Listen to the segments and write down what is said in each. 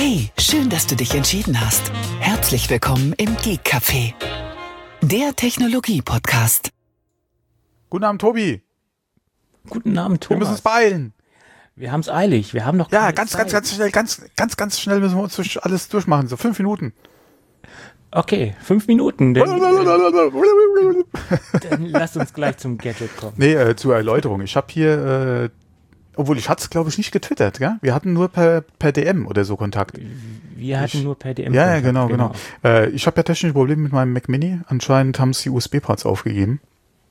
Hey, schön, dass du dich entschieden hast. Herzlich willkommen im Geek Café, der Technologie-Podcast. Guten Abend, Tobi. Guten Abend, Thomas. Wir müssen uns beeilen. Wir haben es eilig. Wir haben noch Ja, ganz schnell müssen wir uns alles durchmachen. So 5 Minuten. Okay, 5 Minuten. Dann lass uns gleich zum Gadget kommen. Nee, zur Erläuterung. Ich habe hier, obwohl ich hatte es, glaube ich, nicht getwittert, gell? Wir hatten nur per DM oder so Kontakt. Wir hatten nur per DM Ja, Kontakt. genau. Ich habe ja technische Probleme mit meinem Mac Mini. Anscheinend haben es die USB-Ports aufgegeben.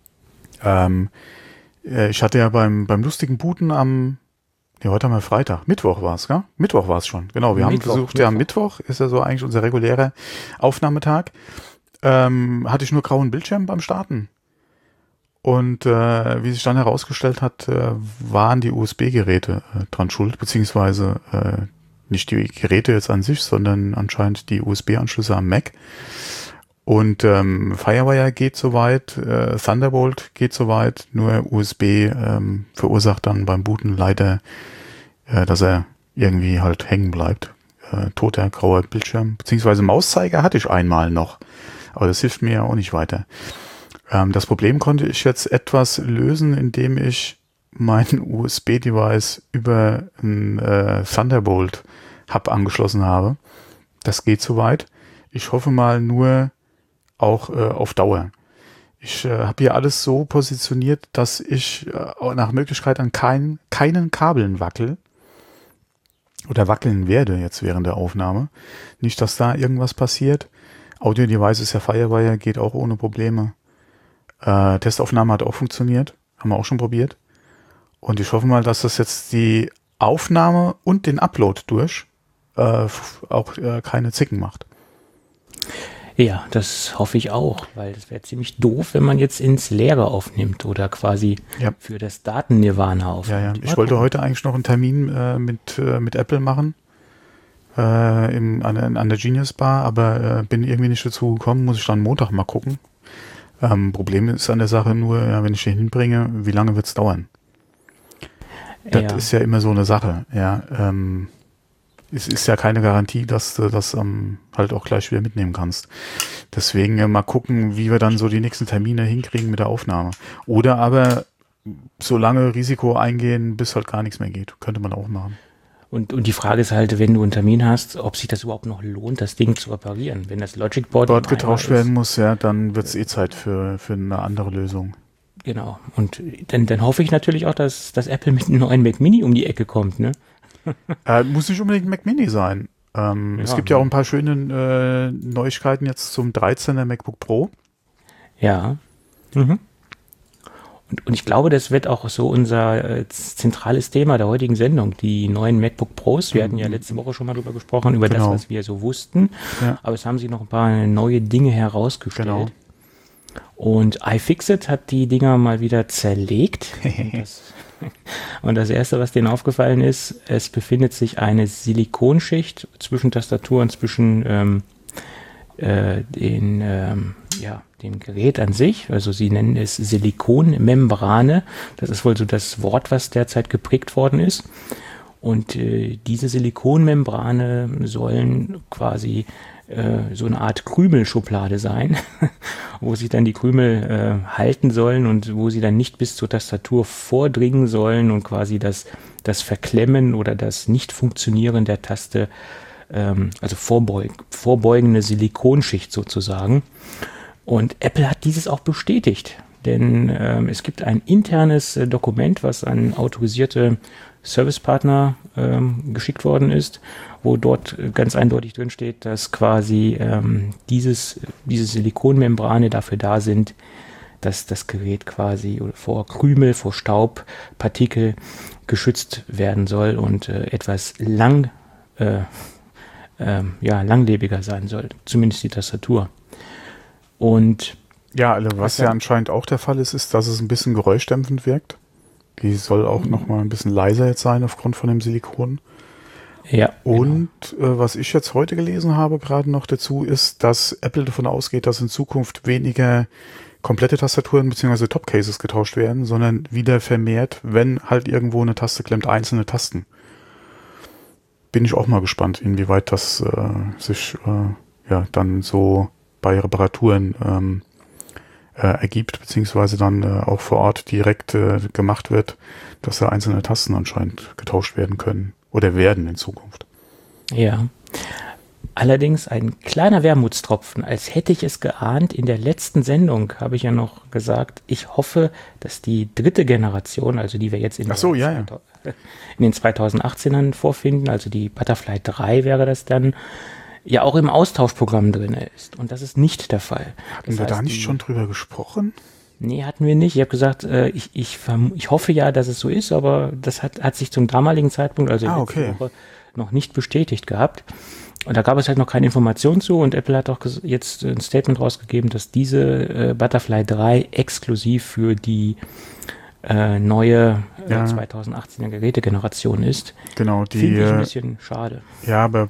Ich hatte ja beim lustigen Booten heute haben wir Freitag. Mittwoch war es, gell? Mittwoch war es schon. Genau, wir haben versucht, ja, Mittwoch ist ja so eigentlich unser regulärer Aufnahmetag. Hatte ich nur grauen Bildschirm beim Starten. Und wie sich dann herausgestellt hat, waren die USB-Geräte dran schuld, beziehungsweise nicht die Geräte jetzt an sich, sondern anscheinend die USB-Anschlüsse am Mac. Und Firewire geht soweit, Thunderbolt geht soweit, nur USB verursacht dann beim Booten leider, dass er irgendwie halt hängen bleibt. Toter, grauer Bildschirm, beziehungsweise Mauszeiger hatte ich einmal noch, aber das hilft mir ja auch nicht weiter. Das Problem konnte ich jetzt etwas lösen, indem ich mein USB-Device über ein Thunderbolt-Hub angeschlossen habe. Das geht soweit. Ich hoffe mal nur auch auf Dauer. Ich habe hier alles so positioniert, dass ich nach Möglichkeit an keinen Kabeln wackel oder wackeln werde jetzt während der Aufnahme. Nicht, dass da irgendwas passiert. Audio-Device ist ja Firewire, geht auch ohne Probleme. Testaufnahme hat auch funktioniert, haben wir auch schon probiert. Und ich hoffe mal, dass das jetzt die Aufnahme und den Upload durch auch keine Zicken macht. Ja, das hoffe ich auch, weil das wäre ziemlich doof, wenn man jetzt ins Leere aufnimmt oder quasi für das Daten-Nirvana aufnimmt. Ja. Ich wollte heute eigentlich noch einen Termin mit Apple machen an der Genius Bar, aber bin irgendwie nicht dazu gekommen, muss ich dann Montag mal gucken. Problem ist an der Sache nur, wenn ich den hinbringe, wie lange wird es dauern? Das ist ja immer so eine Sache, Es ist ja keine Garantie, dass du das halt auch gleich wieder mitnehmen kannst. Deswegen mal gucken, wie wir dann so die nächsten Termine hinkriegen mit der Aufnahme. Oder aber so lange Risiko eingehen, bis halt gar nichts mehr geht. Könnte man auch machen. Und die Frage ist halt, wenn du einen Termin hast, ob sich das überhaupt noch lohnt, das Ding zu reparieren. Wenn das Logic Board getauscht werden muss, dann wird es Zeit für eine andere Lösung. Genau. Und dann hoffe ich natürlich auch, dass Apple mit einem neuen Mac Mini um die Ecke kommt, ne? Muss nicht unbedingt ein Mac Mini sein. Es gibt ja auch ein paar schöne Neuigkeiten jetzt zum 13er MacBook Pro. Ja. Mhm. Und ich glaube, das wird auch so unser zentrales Thema der heutigen Sendung, die neuen MacBook Pros. Wir hatten ja letzte Woche schon mal drüber gesprochen, über das, was wir so wussten. Ja. Aber es haben sich noch ein paar neue Dinge herausgestellt. Genau. Und iFixit hat die Dinger mal wieder zerlegt. Und das Erste, was denen aufgefallen ist, es befindet sich eine Silikonschicht zwischen Tastatur und zwischen dem Gerät an sich. Also sie nennen es Silikonmembrane. Das ist wohl so das Wort, was derzeit geprägt worden ist. Und diese Silikonmembrane sollen quasi so eine Art Krümelschublade sein, wo sich dann die Krümel halten sollen und wo sie dann nicht bis zur Tastatur vordringen sollen und quasi das Verklemmen oder das Nicht-Funktionieren der Taste, also vorbeugende Silikonschicht sozusagen. Und Apple hat dieses auch bestätigt, denn es gibt ein internes Dokument, was an autorisierte Servicepartner geschickt worden ist, wo dort ganz eindeutig drin steht, dass quasi diese Silikonmembrane dafür da sind, dass das Gerät quasi vor Krümel, vor Staub, Partikel geschützt werden soll und etwas langlebiger sein soll, zumindest die Tastatur. Und was ja anscheinend auch der Fall ist, dass es ein bisschen geräuschdämpfend wirkt. Die soll auch noch mal ein bisschen leiser jetzt sein aufgrund von dem Silikon. Ja. Und was ich jetzt heute gelesen habe gerade noch dazu ist, dass Apple davon ausgeht, dass in Zukunft weniger komplette Tastaturen bzw. Topcases getauscht werden, sondern wieder vermehrt, wenn halt irgendwo eine Taste klemmt, einzelne Tasten. bin ich auch mal gespannt, inwieweit das sich dann so bei Reparaturen ergibt, beziehungsweise dann auch vor Ort direkt gemacht wird, dass da einzelne Tasten anscheinend getauscht werden können oder werden in Zukunft. Ja. Allerdings ein kleiner Wermutstropfen, als hätte ich es geahnt. In der letzten Sendung habe ich ja noch gesagt, ich hoffe, dass die 3. Generation, also die wir jetzt in den 2018ern vorfinden, also die Butterfly 3 wäre das dann, ja auch im Austauschprogramm drin ist. Und das ist nicht der Fall. Hatten wir da nicht schon drüber gesprochen? Nee, hatten wir nicht. Ich habe gesagt, ich hoffe ja, dass es so ist, aber das hat sich zum damaligen Zeitpunkt, also letzte Woche, noch nicht bestätigt gehabt. Und da gab es halt noch keine Informationen zu und Apple hat auch jetzt ein Statement rausgegeben, dass diese Butterfly 3 exklusiv für die neue 2018er Gerätegeneration ist. Genau, finde ich ein bisschen schade. Ja, aber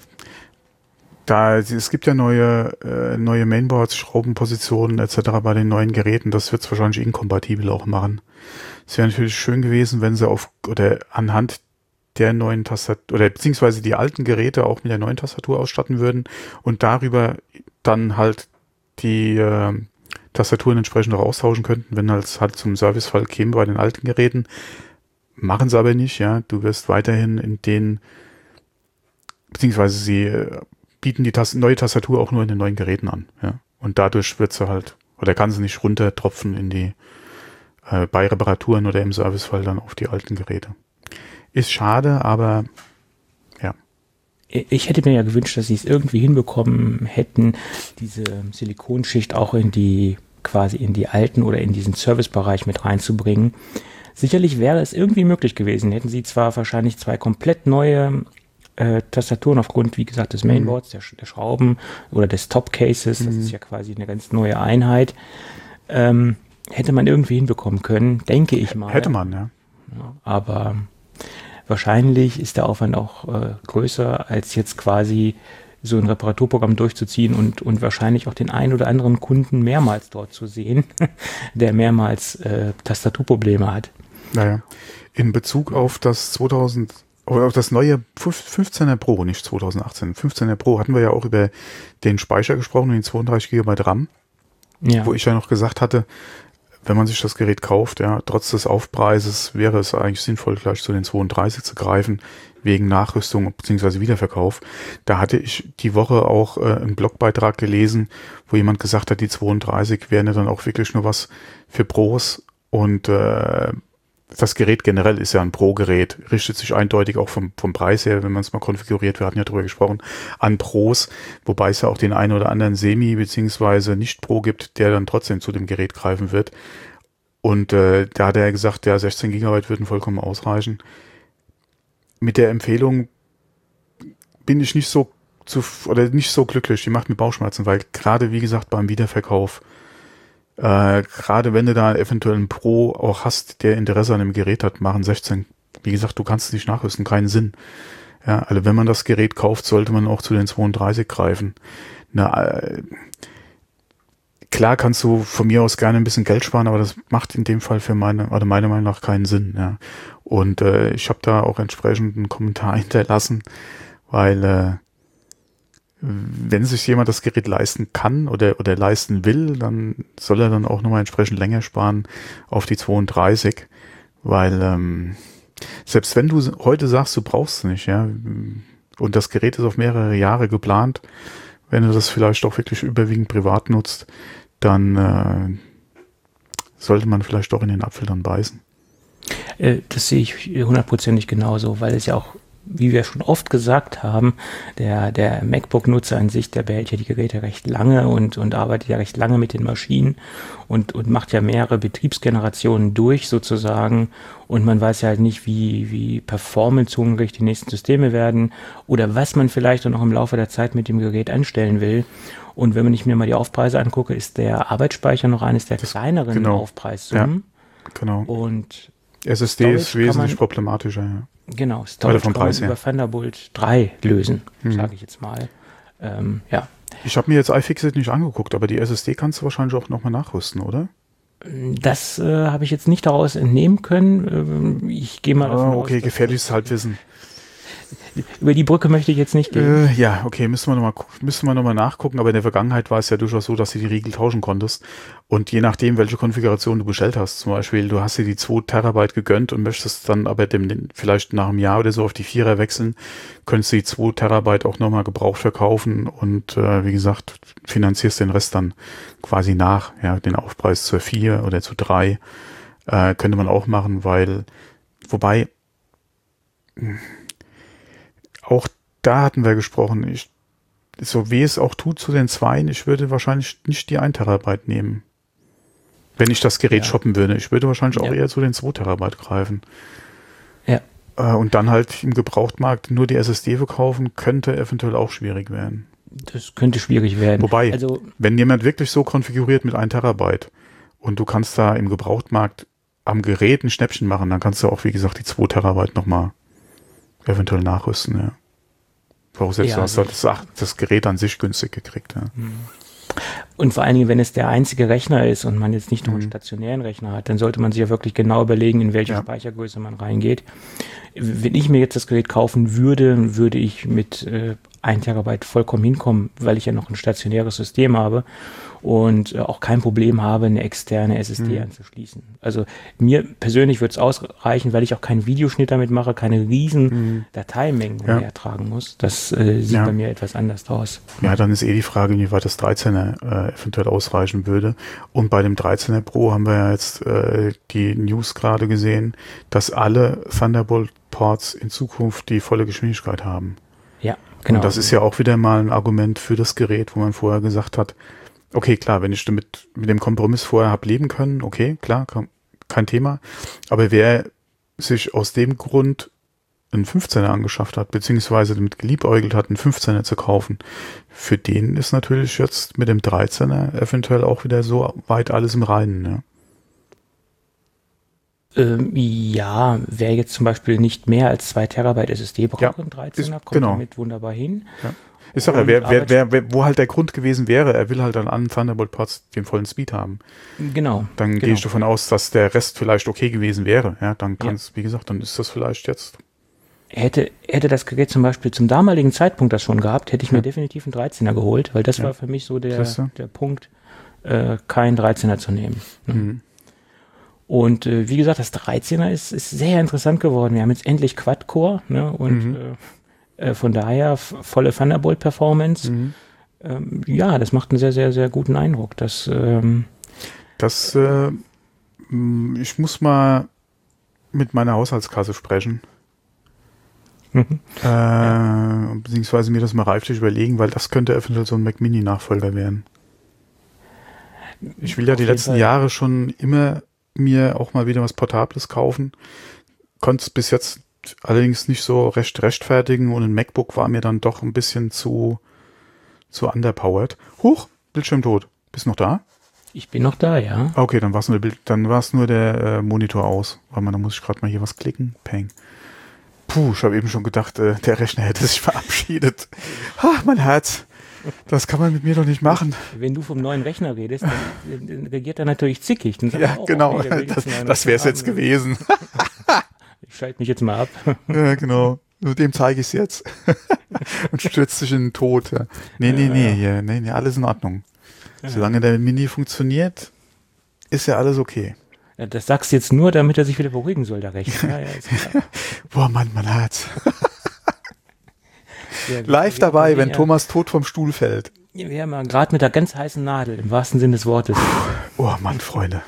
es gibt ja neue Mainboards, Schraubenpositionen etc. bei den neuen Geräten. Das wird es wahrscheinlich inkompatibel auch machen. Es wäre natürlich schön gewesen, wenn sie anhand der neuen Tastatur oder beziehungsweise die alten Geräte auch mit der neuen Tastatur ausstatten würden und darüber dann halt die Tastaturen entsprechend auch austauschen könnten, wenn es halt zum Servicefall käme bei den alten Geräten. Machen sie aber nicht, ja. Du wirst weiterhin in den, beziehungsweise sie bieten die neue Tastatur auch nur in den neuen Geräten an, ja. Und dadurch wird sie halt, oder kann sie nicht runtertropfen in die bei Reparaturen oder im Servicefall dann auf die alten Geräte. Ist schade, aber ja. Ich hätte mir ja gewünscht, dass sie es irgendwie hinbekommen hätten, diese Silikonschicht auch in die alten oder in diesen Servicebereich mit reinzubringen. Sicherlich wäre es irgendwie möglich gewesen. Hätten sie zwar wahrscheinlich 2 komplett neue Tastaturen aufgrund, wie gesagt, des Mainboards, der Schrauben oder des Top-Cases, das ist ja quasi eine ganz neue Einheit, hätte man irgendwie hinbekommen können, denke ich mal. Hätte man, ja. Aber wahrscheinlich ist der Aufwand auch größer, als jetzt quasi so ein Reparaturprogramm durchzuziehen und wahrscheinlich auch den einen oder anderen Kunden mehrmals dort zu sehen, der mehrmals Tastaturprobleme hat. Naja, in Bezug auf das auf das neue 15er Pro, nicht 2018, 15er Pro hatten wir ja auch über den Speicher gesprochen, den 32 GB RAM, wo ich ja noch gesagt hatte, wenn man sich das Gerät kauft, ja, trotz des Aufpreises wäre es eigentlich sinnvoll, gleich zu den 32 zu greifen, wegen Nachrüstung bzw. Wiederverkauf. Da hatte ich die Woche auch einen Blogbeitrag gelesen, wo jemand gesagt hat, die 32 wären ja dann auch wirklich nur was für Pros und das Gerät generell ist ja ein Pro-Gerät, richtet sich eindeutig auch vom Preis her, wenn man es mal konfiguriert, wir hatten ja drüber gesprochen, an Pros, wobei es ja auch den einen oder anderen Semi- bzw. Nicht-Pro gibt, der dann trotzdem zu dem Gerät greifen wird. Und da hat er gesagt, ja, 16 GB würden vollkommen ausreichen. Mit der Empfehlung bin ich nicht so glücklich, die macht mir Bauchschmerzen, weil gerade, wie gesagt, beim Wiederverkauf, gerade wenn du da eventuell einen Pro auch hast, der Interesse an dem Gerät hat, machen 16, wie gesagt, du kannst es nicht nachrüsten, keinen Sinn. Ja, also wenn man das Gerät kauft, sollte man auch zu den 32 greifen. Klar kannst du von mir aus gerne ein bisschen Geld sparen, aber das macht in dem Fall meiner Meinung nach keinen Sinn. Ja. Und ich habe da auch entsprechend einen Kommentar hinterlassen, weil wenn sich jemand das Gerät leisten kann oder leisten will, dann soll er dann auch nochmal entsprechend länger sparen auf die 32, weil selbst wenn du heute sagst, du brauchst es nicht, ja, und das Gerät ist auf mehrere Jahre geplant, wenn du das vielleicht doch wirklich überwiegend privat nutzt, dann sollte man vielleicht doch in den Apfel dann beißen. Das sehe ich 100%ig genauso, weil es ja auch, wie wir schon oft gesagt haben, der MacBook-Nutzer an sich, der behält ja die Geräte recht lange und arbeitet ja recht lange mit den Maschinen und macht ja mehrere Betriebsgenerationen durch sozusagen und man weiß ja halt nicht, wie performancehungrig die nächsten Systeme werden oder was man vielleicht auch noch im Laufe der Zeit mit dem Gerät anstellen will. Und wenn ich mir mal die Aufpreise angucke, ist der Arbeitsspeicher noch eines der kleineren Aufpreissummen. Ja, genau. Und SSD ist wesentlich problematischer, ja. Genau, Storage kann man über Thunderbolt 3 lösen, sage ich jetzt mal. Ja. Ich habe mir jetzt iFixit nicht angeguckt, aber die SSD kannst du wahrscheinlich auch nochmal nachrüsten, oder? Das habe ich jetzt nicht daraus entnehmen können. Ich gehe mal davon aus. Okay, gefährliches Halbwissen. über die Brücke möchte ich jetzt nicht gehen. Ja, okay, müssen wir noch mal nachgucken, aber in der Vergangenheit war es ja durchaus so, dass du die Riegel tauschen konntest und je nachdem, welche Konfiguration du bestellt hast, zum Beispiel, du hast dir die 2 Terabyte gegönnt und möchtest dann aber vielleicht nach einem Jahr oder so auf die 4er wechseln, könntest du die 2 Terabyte auch nochmal gebraucht verkaufen und wie gesagt, finanzierst den Rest dann quasi nach, ja, den Aufpreis zur 4 oder zu 3 könnte man auch machen, wobei auch da hatten wir gesprochen, so wie es auch tut zu den 2, ich würde wahrscheinlich nicht die 1 Terabyte nehmen, wenn ich das Gerät shoppen würde. Ich würde wahrscheinlich auch eher zu den 2 Terabyte greifen. Ja. Und dann halt im Gebrauchtmarkt nur die SSD verkaufen, könnte eventuell auch schwierig werden. Das könnte schwierig werden. Wobei, wenn jemand wirklich so konfiguriert mit 1 Terabyte und du kannst da im Gebrauchtmarkt am Gerät ein Schnäppchen machen, dann kannst du auch, wie gesagt, die 2 Terabyte nochmal eventuell nachrüsten, ja. Voraussetzt, du hast das Gerät an sich günstig gekriegt, ja. Und vor allen Dingen, wenn es der einzige Rechner ist und man jetzt nicht noch einen stationären Rechner hat, dann sollte man sich ja wirklich genau überlegen, in welche Speichergröße man reingeht. Wenn ich mir jetzt das Gerät kaufen würde, würde ich mit 1 Terabyte vollkommen hinkommen, weil ich ja noch ein stationäres System habe und auch kein Problem habe, eine externe SSD anzuschließen. Also mir persönlich würde es ausreichen, weil ich auch keinen Videoschnitt damit mache, keine riesen Dateimengen mehr ertragen muss. Das sieht bei mir etwas anders aus. Ja, dann ist die Frage, inwieweit das 13er eventuell ausreichen würde. Und bei dem 13er Pro haben wir ja jetzt die News gerade gesehen, dass alle Thunderbolt-Ports in Zukunft die volle Geschwindigkeit haben. Ja, genau. Und das ist ja auch wieder mal ein Argument für das Gerät, wo man vorher gesagt hat, okay, klar, wenn ich damit mit dem Kompromiss vorher habe leben können, okay, klar, kein Thema. Aber wer sich aus dem Grund einen 15er angeschafft hat, beziehungsweise damit geliebäugelt hat, einen 15er zu kaufen, für den ist natürlich jetzt mit dem 13er eventuell auch wieder so weit alles im Reinen, ja. Ja, wer jetzt zum Beispiel nicht mehr als 2 Terabyte SSD braucht im 13er, kommt damit wunderbar hin. Ja. Ich sage ja, wo halt der Grund gewesen wäre, er will halt an allen Thunderbolt-Ports den vollen Speed haben. Genau. Dann gehe ich davon aus, dass der Rest vielleicht okay gewesen wäre. Ja, dann wie gesagt, dann ist das vielleicht jetzt. Hätte das Gerät zum Beispiel zum damaligen Zeitpunkt das schon gehabt, hätte ich mir definitiv einen 13er geholt, weil das war für mich so der Punkt, keinen 13er zu nehmen. Ne? Und wie gesagt, das 13er ist sehr interessant geworden. Wir haben jetzt endlich Quad-Core, ne? Und von daher volle Thunderbolt-Performance. Ja, das macht einen sehr, sehr, sehr guten Eindruck. Ich muss mal mit meiner Haushaltskasse sprechen. Beziehungsweise mir das mal reiflich überlegen, weil das könnte eventuell so ein Mac Mini-Nachfolger werden. Ich will ja die letzten Jahre schon immer mir auch mal wieder was Portables kaufen. Konnte es bis jetzt allerdings nicht so rechtfertigen und ein MacBook war mir dann doch ein bisschen zu underpowered. Huch, Bildschirm tot. Bist du noch da? Ich bin noch da, ja. Okay, dann war es nur der Monitor aus. Warte mal, da muss ich gerade mal hier was klicken. Peng. Puh, ich habe eben schon gedacht, der Rechner hätte sich verabschiedet. Ach, mein Herz. Das kann man mit mir doch nicht machen. Wenn du vom neuen Rechner redest, dann reagiert er natürlich zickig. Dann ja, genau. Das wäre es jetzt gewesen. Ich schalte mich jetzt mal ab. Ja, genau. Nur dem zeige ich es jetzt. Und stürzt sich in den Tod. Ja. Nee, alles in Ordnung. Solange der Mini funktioniert, ist ja alles okay. Ja, das sagst du jetzt nur, damit er sich wieder beruhigen soll, der Rechner. Ja, ist klar. Boah, Mann, mein Herz. Live dabei, wenn Thomas tot vom Stuhl fällt. Wir haben gerade mit der ganz heißen Nadel, im wahrsten Sinne des Wortes. Oh Mann, Freunde.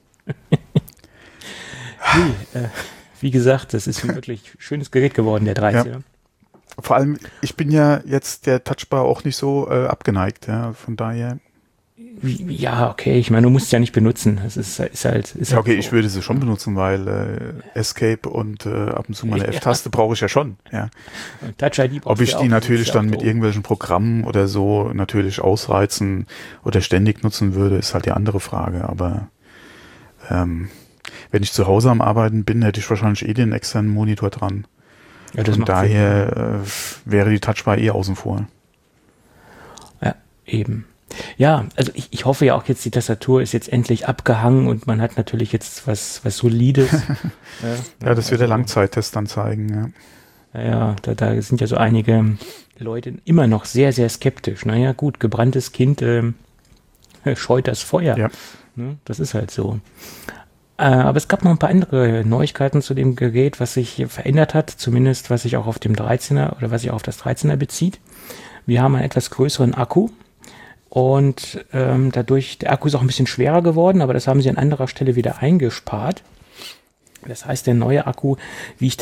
Wie gesagt, das ist ein wirklich schönes Gerät geworden, der 13er. Ja. Vor allem, ich bin ja jetzt der Touchbar auch nicht so abgeneigt, ja, von daher. Ja, okay, ich meine, du musst es ja nicht benutzen. Das ist halt. Ja, okay, ich würde sie schon benutzen, weil Escape und ab und zu meine F-Taste brauche ich ja schon. Ja. Touch-ID Ob ich die natürlich dann mit irgendwelchen Programmen oder so natürlich ausreizen oder ständig nutzen würde, ist halt die andere Frage. Aber wenn ich zu Hause am Arbeiten bin, hätte ich wahrscheinlich den externen Monitor dran. Ja, das und daher wäre die Touchbar außen vor. Ja, eben. Ja, also ich hoffe ja auch jetzt, die Tastatur ist jetzt endlich abgehangen und man hat natürlich jetzt was Solides. Ja, das wird der Langzeittest dann zeigen, ja. Ja, da sind ja so einige Leute immer noch sehr, sehr skeptisch. Naja, gut, gebranntes Kind scheut das Feuer. Ja. Ne? Das ist halt so. Aber es gab noch ein paar andere Neuigkeiten zu dem Gerät, was sich verändert hat, zumindest was sich auch auf dem 13er oder was sich auf das 13er bezieht. Wir haben einen etwas größeren Akku und dadurch, der Akku ist auch ein bisschen schwerer geworden, aber das haben sie an anderer Stelle wieder eingespart. Das heißt, der neue Akku wiegt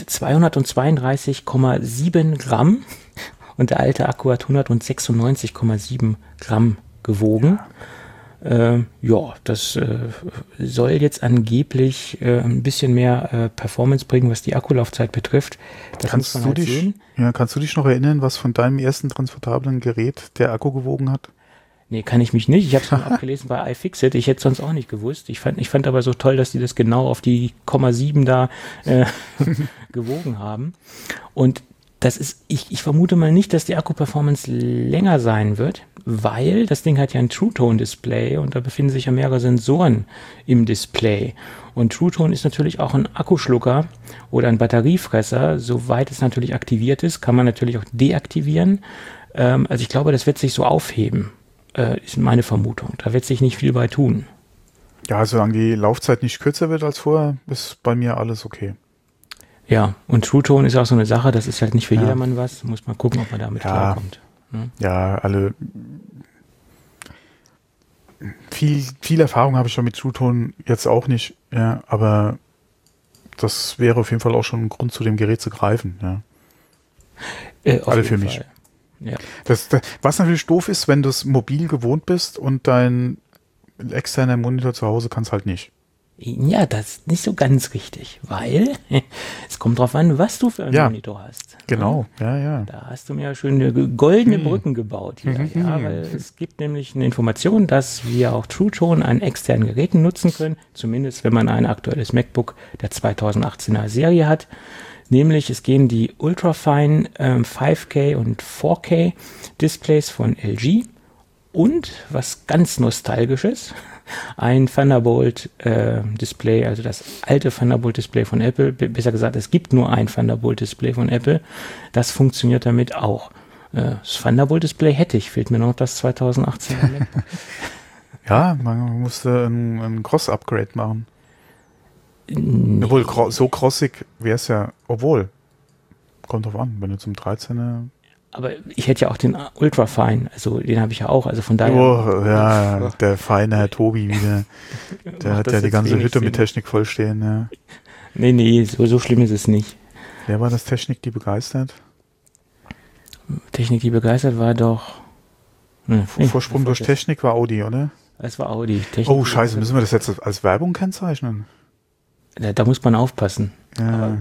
232,7 Gramm und der alte Akku hat 196,7 Gramm gewogen. Das soll jetzt angeblich ein bisschen mehr Performance bringen, was die Akkulaufzeit betrifft. Das kannst du dich noch erinnern, was von deinem ersten transportablen Gerät der Akku gewogen hat? Nee, kann ich mich nicht. Ich habe es schon abgelesen bei iFixit. Ich hätte es sonst auch nicht gewusst. Ich fand aber so toll, dass die das genau auf die 0,7 da gewogen haben. Und das ist, ich vermute mal nicht, dass die Akku-Performance länger sein wird, weil das Ding hat ja ein True-Tone-Display und da befinden sich ja mehrere Sensoren im Display. Und True-Tone ist natürlich auch ein Akkuschlucker oder ein Batteriefresser. Soweit es natürlich aktiviert ist, kann man natürlich auch deaktivieren. Also ich glaube, das wird sich so aufheben, ist meine Vermutung. Da wird sich nicht viel bei tun. Ja, solange die Laufzeit nicht kürzer wird als vorher, ist bei mir alles okay. Ja, und True-Tone ist auch so eine Sache, das ist halt nicht für jedermann was. Muss man gucken, ob man damit klarkommt. Ne? Ja, viel Erfahrung habe ich schon mit True-Tone jetzt auch nicht, ja, aber das wäre auf jeden Fall auch schon ein Grund, zu dem Gerät zu greifen. Ja. Alle für mich. Ja. Was natürlich doof ist, wenn du es mobil gewohnt bist und dein externer Monitor zu Hause kann es halt nicht. Ja, das ist nicht so ganz richtig, weil es kommt drauf an, was du für einen Monitor hast. Genau, ja. Da hast du mir ja schöne goldene Brücken gebaut hier, weil es gibt nämlich eine Information, dass wir auch True-Tone an externen Geräten nutzen können, zumindest wenn man ein aktuelles MacBook der 2018er Serie hat. Nämlich es gehen die Ultrafine 5K und 4K Displays von LG und was ganz Nostalgisches, ein Thunderbolt Display, also das alte Thunderbolt Display von Apple, besser gesagt, es gibt nur ein Thunderbolt Display von Apple, das funktioniert damit auch. Das Thunderbolt Display hätte ich, fehlt mir noch das 2018er MacBook. Ja, man musste ein Cross-Upgrade machen. Nee. Obwohl, so crossig wäre es ja, kommt drauf an, wenn du zum 13er... Aber ich hätte ja auch den Ultrafine, also den habe ich ja auch, also von daher... der feine Herr Tobi wieder, der hat ja die ganze Hütte mit Technik vollstehen, ja. Nee, so schlimm ist es nicht. Wer war das Technik, die begeistert? Technik, die begeistert war doch... Vorsprung durch Technik war Audi, oder? Es war Audi. Technik scheiße, müssen wir das jetzt als Werbung kennzeichnen? Da muss man aufpassen. Ja.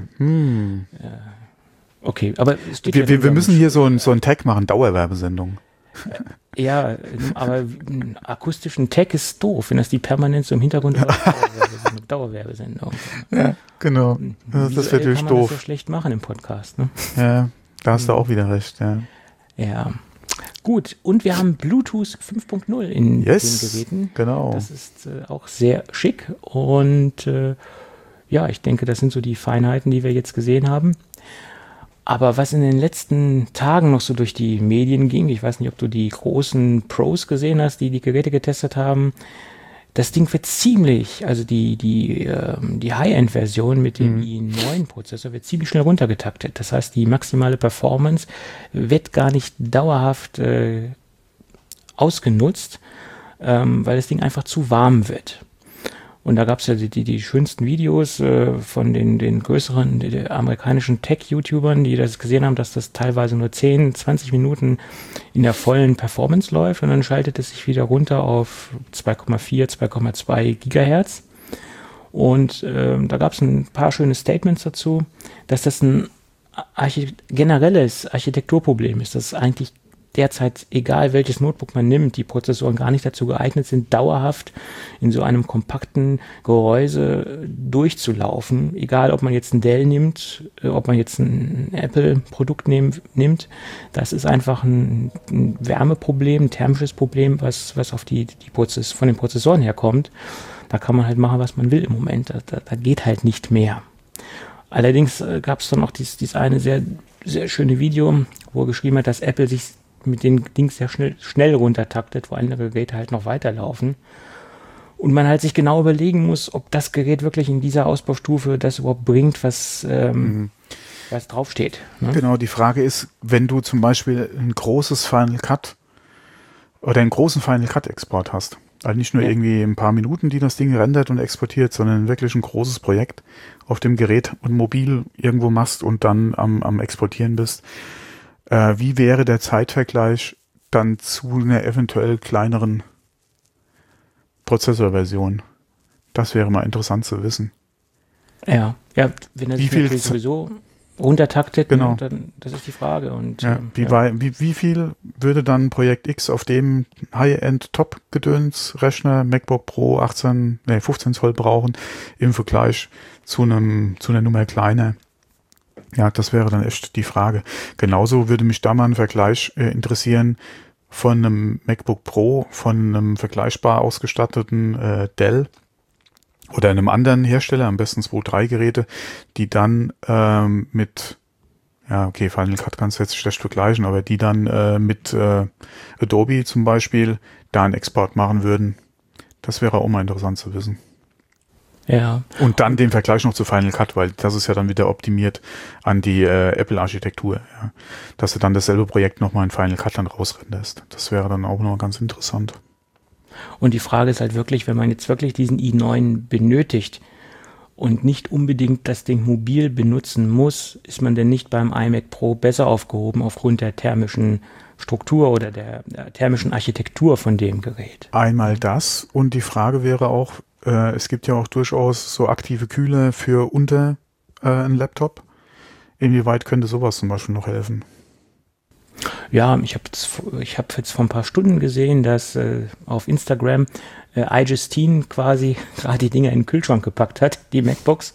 Okay, aber es steht wir müssen hier so ein Tag machen, Dauerwerbesendung. Ja, aber einen akustischen Tag ist doof, wenn das die permanent so im Hintergrund Dauerwerbesendung. Ja, genau. Das wäre natürlich doof. Das so schlecht machen im Podcast, ne? Ja, da hast du auch wieder recht, ja. Ja. Gut, und wir haben Bluetooth 5.0 in den Geräten. Genau. Das ist auch sehr schick und ich denke, das sind so die Feinheiten, die wir jetzt gesehen haben. Aber was in den letzten Tagen noch so durch die Medien ging, ich weiß nicht, ob du die großen Pros gesehen hast, die Geräte getestet haben, das Ding wird ziemlich, also die High-End-Version mit dem i9-Prozessor wird ziemlich schnell runtergetaktet. Das heißt, die maximale Performance wird gar nicht dauerhaft ausgenutzt, weil das Ding einfach zu warm wird. Und da gab es ja die schönsten Videos von den größeren amerikanischen Tech-YouTubern, die das gesehen haben, dass das teilweise nur 10, 20 Minuten in der vollen Performance läuft und dann schaltet es sich wieder runter auf 2,4, 2,2 Gigahertz. Und da gab es ein paar schöne Statements dazu, dass das ein generelles Architekturproblem ist, dass eigentlich derzeit, egal welches Notebook man nimmt, die Prozessoren gar nicht dazu geeignet sind, dauerhaft in so einem kompakten Gehäuse durchzulaufen. Egal, ob man jetzt ein Dell nimmt, ob man jetzt ein Apple-Produkt nimmt. Das ist einfach ein Wärmeproblem, ein thermisches Problem, was auf von den Prozessoren herkommt. Da kann man halt machen, was man will im Moment. Da geht halt nicht mehr. Allerdings gab es dann auch dies eine sehr sehr schöne Video, wo er geschrieben hat, dass Apple sich mit den Dings sehr schnell runtertaktet, wo andere Geräte halt noch weiterlaufen. Und man halt sich genau überlegen muss, ob das Gerät wirklich in dieser Ausbaustufe das überhaupt bringt, was draufsteht. Ne? Genau, die Frage ist, wenn du zum Beispiel ein großes Final Cut oder einen großen Final Cut Export hast, also nicht nur irgendwie ein paar Minuten, die das Ding rendert und exportiert, sondern wirklich ein großes Projekt auf dem Gerät und mobil irgendwo machst und dann am Exportieren bist, wie wäre der Zeitvergleich dann zu einer eventuell kleineren Prozessorversion? Das wäre mal interessant zu wissen. Ja, wenn er sich natürlich sowieso runtertaktet, genau. Dann das ist die Frage. Und, wie viel würde dann Projekt X auf dem High-End-Top-Gedöns-Rechner MacBook Pro 15 Zoll brauchen im Vergleich zu einer Nummer kleiner? Ja, das wäre dann echt die Frage. Genauso würde mich da mal ein Vergleich interessieren von einem MacBook Pro, von einem vergleichbar ausgestatteten Dell oder einem anderen Hersteller, am besten 2-3 Geräte, die dann mit, Final Cut kannst du jetzt schlecht vergleichen, aber die dann mit Adobe zum Beispiel da einen Export machen würden. Das wäre auch mal interessant zu wissen. Ja. Und dann den Vergleich noch zu Final Cut, weil das ist ja dann wieder optimiert an die Apple-Architektur. Ja. Dass du dann dasselbe Projekt nochmal in Final Cut dann rausrenderst. Das wäre dann auch noch ganz interessant. Und die Frage ist halt wirklich, wenn man jetzt wirklich diesen i9 benötigt und nicht unbedingt das Ding mobil benutzen muss, ist man denn nicht beim iMac Pro besser aufgehoben aufgrund der thermischen Struktur oder der thermischen Architektur von dem Gerät? Einmal das, und die Frage wäre auch, es gibt ja auch durchaus so aktive Kühler für unter einen Laptop. Inwieweit könnte sowas zum Beispiel noch helfen? Ja, ich habe jetzt vor ein paar Stunden gesehen, dass auf Instagram iJustine quasi gerade die Dinger in den Kühlschrank gepackt hat, die MacBooks.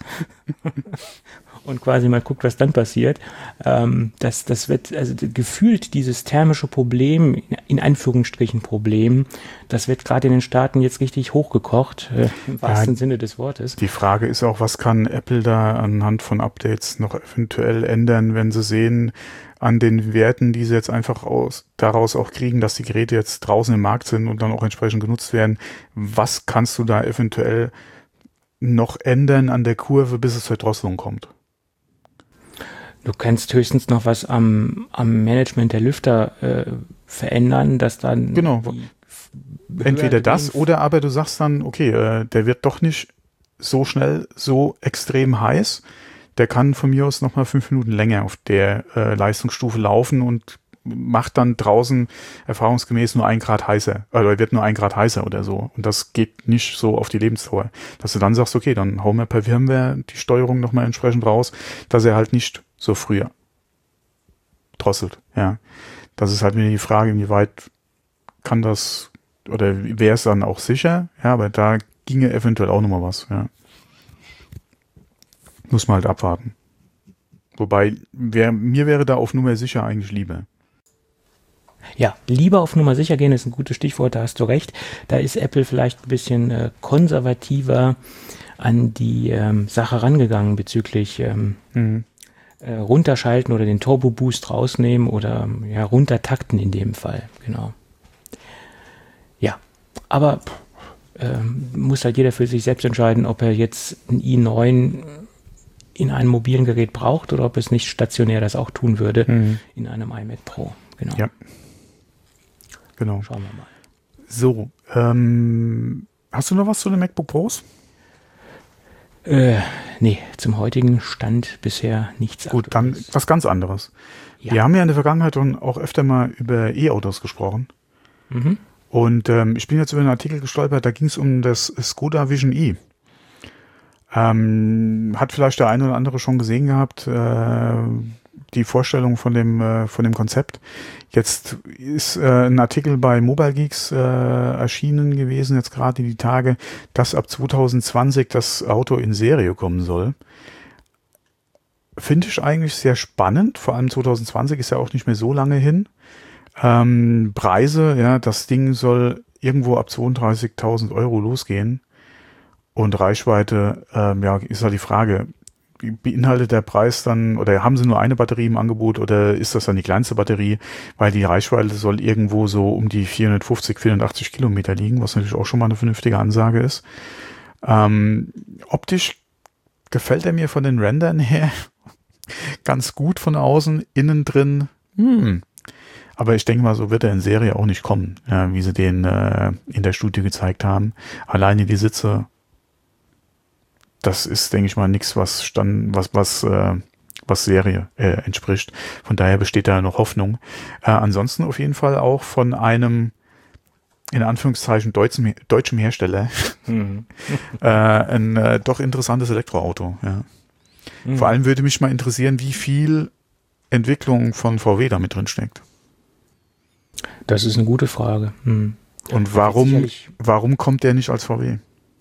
Und quasi mal guckt, was dann passiert. Das wird, also gefühlt dieses thermische Problem, in Anführungsstrichen Problem, das wird gerade in den Staaten jetzt richtig hochgekocht, im wahrsten Sinne des Wortes. Die Frage ist auch, was kann Apple da anhand von Updates noch eventuell ändern, wenn sie sehen, an den Werten, die sie jetzt einfach daraus auch kriegen, dass die Geräte jetzt draußen im Markt sind und dann auch entsprechend genutzt werden. Was kannst du da eventuell noch ändern an der Kurve, bis es zur Drosselung kommt? Du kannst höchstens noch was am Management der Lüfter verändern, dass dann genau. Entweder das oder aber du sagst dann, okay, der wird doch nicht so schnell so extrem heiß. Der kann von mir aus nochmal 5 Minuten länger auf der Leistungsstufe laufen und macht dann draußen erfahrungsgemäß nur 1 Grad heißer. Oder wird nur 1 Grad heißer oder so. Und das geht nicht so auf die Lebensdauer. Dass du dann sagst, okay, dann hauen wir per Firmware die Steuerung nochmal entsprechend raus, dass er halt nicht so früher drosselt. Ja, das ist halt wieder die Frage, inwieweit kann das, oder wäre es dann auch sicher? Ja, aber da ginge eventuell auch nochmal was. Ja. Muss man halt abwarten. Wobei, mir wäre da auf Nummer sicher eigentlich lieber. Ja, lieber auf Nummer sicher gehen ist ein gutes Stichwort, da hast du recht. Da ist Apple vielleicht ein bisschen konservativer an die Sache rangegangen bezüglich runterschalten oder den Turbo-Boost rausnehmen oder runtertakten in dem Fall. Genau. Ja, aber muss halt jeder für sich selbst entscheiden, ob er jetzt ein i9 in einem mobilen Gerät braucht oder ob es nicht stationär das auch tun würde in einem iMac Pro. Genau. Ja. Genau. Schauen wir mal. So, hast du noch was zu den MacBook Pros? Nee, zum heutigen Stand bisher nichts. Gut, dann was ganz anderes. Ja. Wir haben ja in der Vergangenheit auch öfter mal über E-Autos gesprochen. Mhm. Und ich bin jetzt über einen Artikel gestolpert, da ging es um das Skoda Vision E. Hat vielleicht der eine oder andere schon gesehen gehabt, die Vorstellung von dem Konzept. Jetzt ist ein Artikel bei Mobile Geeks erschienen gewesen, jetzt gerade die Tage, dass ab 2020 das Auto in Serie kommen soll. Finde ich eigentlich sehr spannend, vor allem 2020 ist ja auch nicht mehr so lange hin. Preise, ja, das Ding soll irgendwo ab 32.000 € losgehen. Und Reichweite, ist halt die Frage, beinhaltet der Preis dann, oder haben sie nur eine Batterie im Angebot oder ist das dann die kleinste Batterie? Weil die Reichweite soll irgendwo so um die 450, 480 Kilometer liegen, was natürlich auch schon mal eine vernünftige Ansage ist. Optisch gefällt er mir von den Rendern her ganz gut von außen, innen drin. Aber ich denke mal, so wird er in Serie auch nicht kommen, ja, wie sie den in der Studie gezeigt haben. Alleine die Sitze, das ist, denke ich mal, nichts, was Serie entspricht. Von daher besteht da noch Hoffnung. Ansonsten auf jeden Fall auch von einem, in Anführungszeichen, deutschem Hersteller ein doch interessantes Elektroauto. Ja. Vor allem würde mich mal interessieren, wie viel Entwicklung von VW damit drin steckt. Das ist eine gute Frage. Und warum kommt der nicht als VW?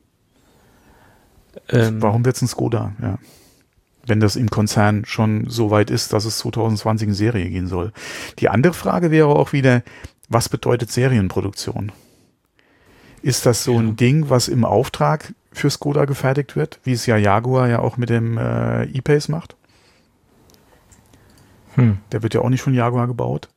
Warum wird es ein Skoda? Ja. Wenn das im Konzern schon so weit ist, dass es 2020 in Serie gehen soll. Die andere Frage wäre auch wieder, was bedeutet Serienproduktion? Ist das so ein Ding, was im Auftrag für Skoda gefertigt wird, wie es ja Jaguar ja auch mit dem E-Pace macht? Der wird ja auch nicht von Jaguar gebaut.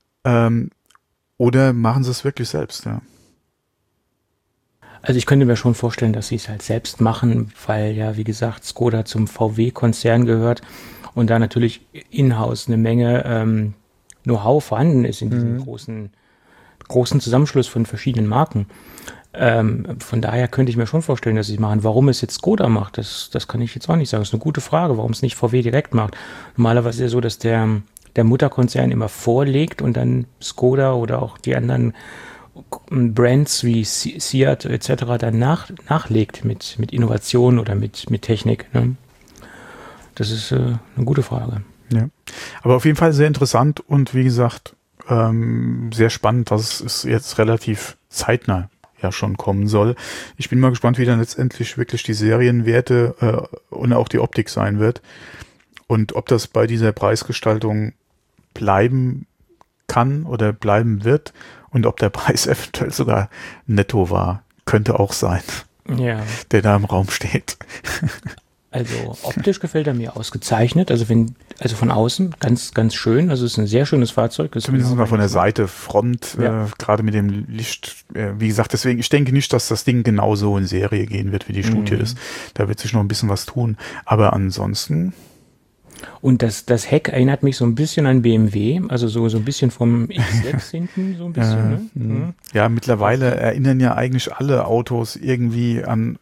Oder machen sie es wirklich selbst? Ja. Also ich könnte mir schon vorstellen, dass sie es halt selbst machen, weil ja, wie gesagt, Skoda zum VW-Konzern gehört und da natürlich in-house eine Menge Know-how vorhanden ist in diesem großen Zusammenschluss von verschiedenen Marken. Von daher könnte ich mir schon vorstellen, dass sie es machen. Warum es jetzt Skoda macht, das kann ich jetzt auch nicht sagen. Das ist eine gute Frage, warum es nicht VW direkt macht. Normalerweise ist es ja so, dass der Mutterkonzern immer vorlegt und dann Skoda oder auch die anderen Brands wie Seat etc. dann nachlegt mit Innovation oder mit Technik. Ne? Das ist eine gute Frage. Ja, aber auf jeden Fall sehr interessant und wie gesagt, sehr spannend, dass es jetzt relativ zeitnah ja schon kommen soll. Ich bin mal gespannt, wie dann letztendlich wirklich die Serienwerte und auch die Optik sein wird und ob das bei dieser Preisgestaltung bleiben kann oder bleiben wird und ob der Preis eventuell sogar netto war. Könnte auch sein, der da im Raum steht. Also optisch gefällt er mir ausgezeichnet, also von außen ganz, ganz schön, also es ist ein sehr schönes Fahrzeug. Zumindest mal von der Seite, Front, gerade mit dem Licht, wie gesagt, deswegen, ich denke nicht, dass das Ding genauso in Serie gehen wird, wie die Studie ist. Da wird sich noch ein bisschen was tun, aber ansonsten... Und das Heck erinnert mich so ein bisschen an BMW, also so ein bisschen vom X6 hinten, so ein bisschen. Ne? Ja, mittlerweile erinnern ja eigentlich alle Autos irgendwie an...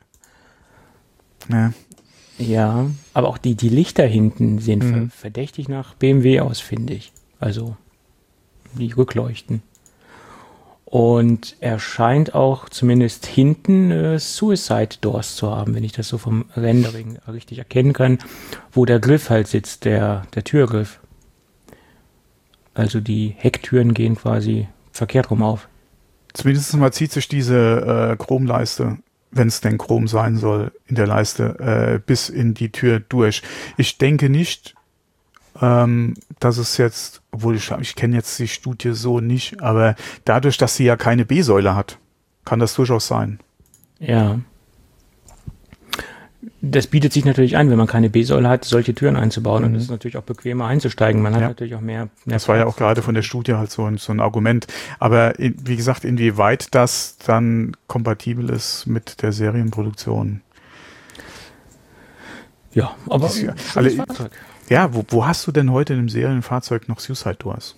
Ja, aber auch die Lichter hinten sehen verdächtig nach BMW aus, finde ich. Also die Rückleuchten. Und er scheint auch zumindest hinten Suicide Doors zu haben, wenn ich das so vom Rendering richtig erkennen kann, wo der Griff halt sitzt, der Türgriff. Also die Hecktüren gehen quasi verkehrt rum auf. Zumindest mal zieht sich diese Chromleiste, wenn es denn Chrom sein soll, in der Leiste, bis in die Tür durch. Ich denke nicht, dass es jetzt, obwohl ich kenne jetzt die Studie so nicht, aber dadurch, dass sie ja keine B-Säule hat, kann das durchaus sein. Ja. Das bietet sich natürlich an, wenn man keine B-Säule hat, solche Türen einzubauen und es ist natürlich auch bequemer einzusteigen. Man hat natürlich auch mehr das war ja auch gerade von der Studie halt so ein Argument. Aber wie gesagt, inwieweit das dann kompatibel ist mit der Serienproduktion. Ja, aber Fahrzeug. Ja, wo hast du denn heute in einem Serienfahrzeug noch Suicide Doors?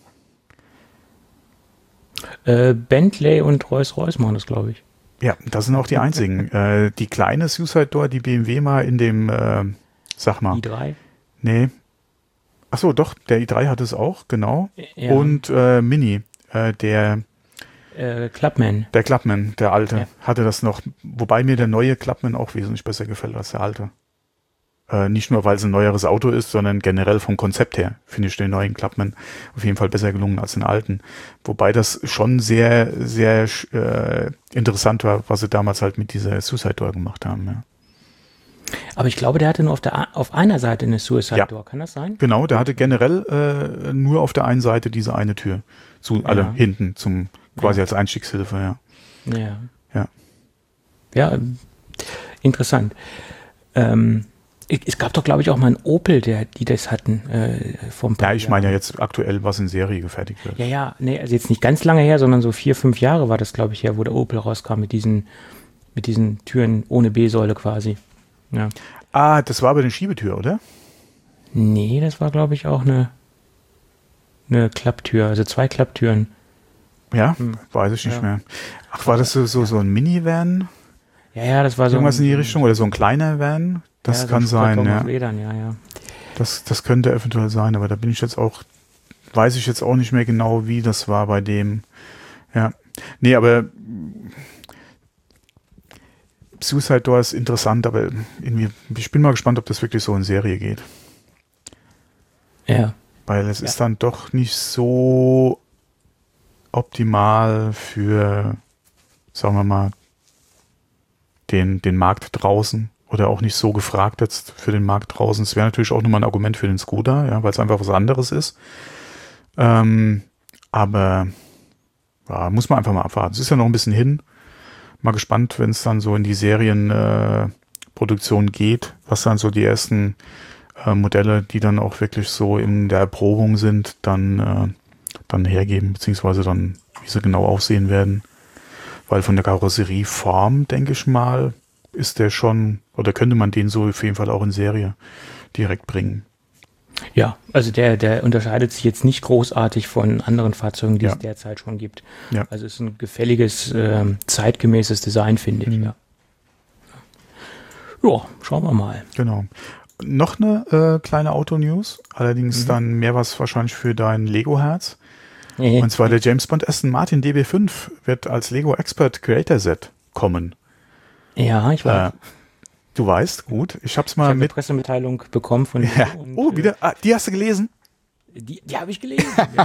Bentley und Rolls-Royce machen das, glaube ich. Ja, das sind auch die einzigen. Die kleine Suicide Door, die BMW mal in dem, sag mal. i3? Nee. Achso, doch, der i3 hat es auch, genau. Ja. Und Mini, der Clubman. Der Clubman, der alte, hatte das noch. Wobei mir der neue Clubman auch wesentlich besser gefällt als der alte. Nicht nur, weil es ein neueres Auto ist, sondern generell vom Konzept her finde ich den neuen Clubman auf jeden Fall besser gelungen als den alten. Wobei das schon sehr, sehr interessant war, was sie damals halt mit dieser Suicide Door gemacht haben. Ja. Aber ich glaube, der hatte nur auf einer Seite eine Suicide Door, kann das sein? Genau, der hatte generell nur auf der einen Seite diese eine Tür. Alle hinten zum quasi als Einstiegshilfe, Ja, interessant. Es gab doch, glaube ich, auch mal einen Opel, die das hatten. Ja, ich meine ja jetzt aktuell, was in Serie gefertigt wird. Ja, nee, also jetzt nicht ganz lange her, sondern so 4, 5 Jahre war das, glaube ich, her, wo der Opel rauskam mit diesen Türen ohne B-Säule quasi. Ja. Ah, das war aber eine Schiebetür, oder? Nee, das war, glaube ich, auch eine Klapptür, also 2 Klapptüren. Ja, weiß ich nicht mehr. Ach, war das so ein Minivan? Ja, das war so irgendwas in die Richtung oder so ein kleiner Van? Das kann sein, ja. Rädern, ja. Das könnte eventuell sein, aber da bin ich jetzt auch, weiß ich jetzt auch nicht mehr genau, wie das war bei dem. Ja. Nee, aber Suicide Door ist interessant, aber irgendwie, ich bin mal gespannt, ob das wirklich so in Serie geht. Ja. Weil es ist dann doch nicht so optimal für, sagen wir mal, den Markt draußen oder auch nicht so gefragt jetzt für den Markt draußen. Es wäre natürlich auch nochmal ein Argument für den Skoda, ja, weil es einfach was anderes ist. Aber ja, muss man einfach mal abwarten. Es ist ja noch ein bisschen hin. Mal gespannt, wenn es dann so in die Serienproduktion geht, was dann so die ersten Modelle, die dann auch wirklich so in der Erprobung sind, dann hergeben, beziehungsweise dann, wie sie genau aussehen werden. Weil von der Karosserieform, denke ich mal, ist der schon, oder könnte man den so auf jeden Fall auch in Serie direkt bringen. Ja, also der unterscheidet sich jetzt nicht großartig von anderen Fahrzeugen, die es derzeit schon gibt. Ja. Also es ist ein gefälliges, zeitgemäßes Design, finde ich. Ja, schauen wir mal. Genau. Noch eine kleine Auto-News, allerdings dann mehr was wahrscheinlich für dein Lego-Herz. Und zwar der James Bond Aston Martin DB5 wird als Lego Expert Creator Set kommen. Ja, ich weiß. Du weißt, gut. Ich habe eine Pressemitteilung bekommen von Lego. Ja. Und, wieder? Die hast du gelesen? Die habe ich gelesen,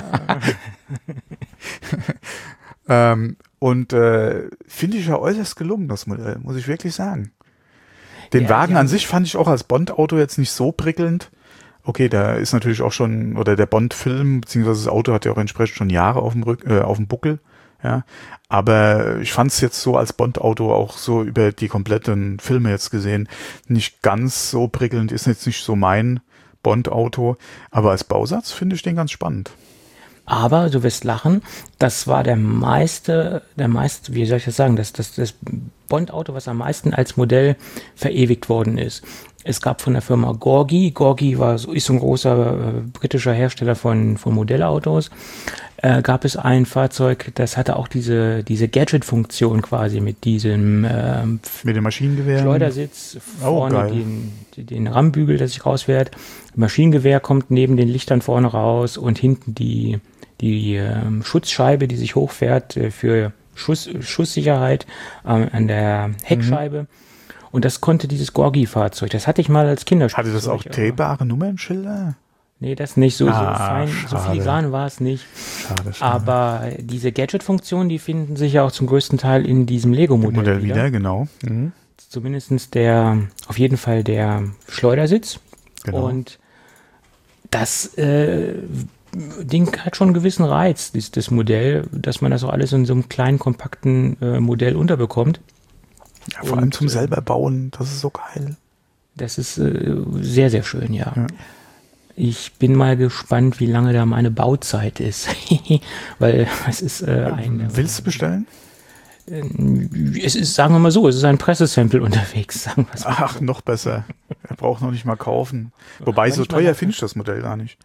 ja. Finde ich ja äußerst gelungen, das Modell, muss ich wirklich sagen. Den Wagen an sich fand ich auch als Bond-Auto jetzt nicht so prickelnd. Okay, da ist natürlich auch schon, oder der Bond-Film, beziehungsweise das Auto hat ja auch entsprechend schon Jahre auf dem Buckel, ja. Aber ich fand es jetzt so als Bond-Auto auch so über die kompletten Filme jetzt gesehen nicht ganz so prickelnd, ist jetzt nicht so mein Bond-Auto, aber als Bausatz finde ich den ganz spannend. Aber du wirst lachen, das war der meiste, wie soll ich das sagen, das Bond-Auto, was am meisten als Modell verewigt worden ist. Es gab von der Firma Gorgi ist so ein großer britischer Hersteller von Modellautos, gab es ein Fahrzeug, das hatte auch diese Gadget-Funktion quasi mit diesem mit dem Maschinengewehr, Schleudersitz, vorne den Rammbügel, der sich rausfährt. Maschinengewehr kommt neben den Lichtern vorne raus und hinten die Schutzscheibe, die sich hochfährt für Schusssicherheit an der Heckscheibe. Und das konnte dieses Gorgi-Fahrzeug. Das hatte ich mal als Kinderspiel. Hatte das auch drehbare Nummernschilder? Nee, das nicht. So fein, so filigran war es nicht. Schade. Aber diese Gadget-Funktionen, die finden sich ja auch zum größten Teil in diesem Lego-Modell wieder. Genau. Mhm. Zumindest auf jeden Fall der Schleudersitz. Genau. Und das Ding hat schon einen gewissen Reiz, das Modell, dass man das auch alles in so einem kleinen, kompakten Modell unterbekommt. Ja, vor allem zum selber bauen, das ist so geil. Das ist sehr, sehr schön, ja. Ich bin mal gespannt, wie lange da meine Bauzeit ist. Weil es ist Willst du bestellen? Es ist, sagen wir mal so, es ist ein Pressesample unterwegs. Sagen wir's mal. Ach, noch besser. Er braucht noch nicht mal kaufen. Wobei, so teuer finde ich das Modell gar nicht.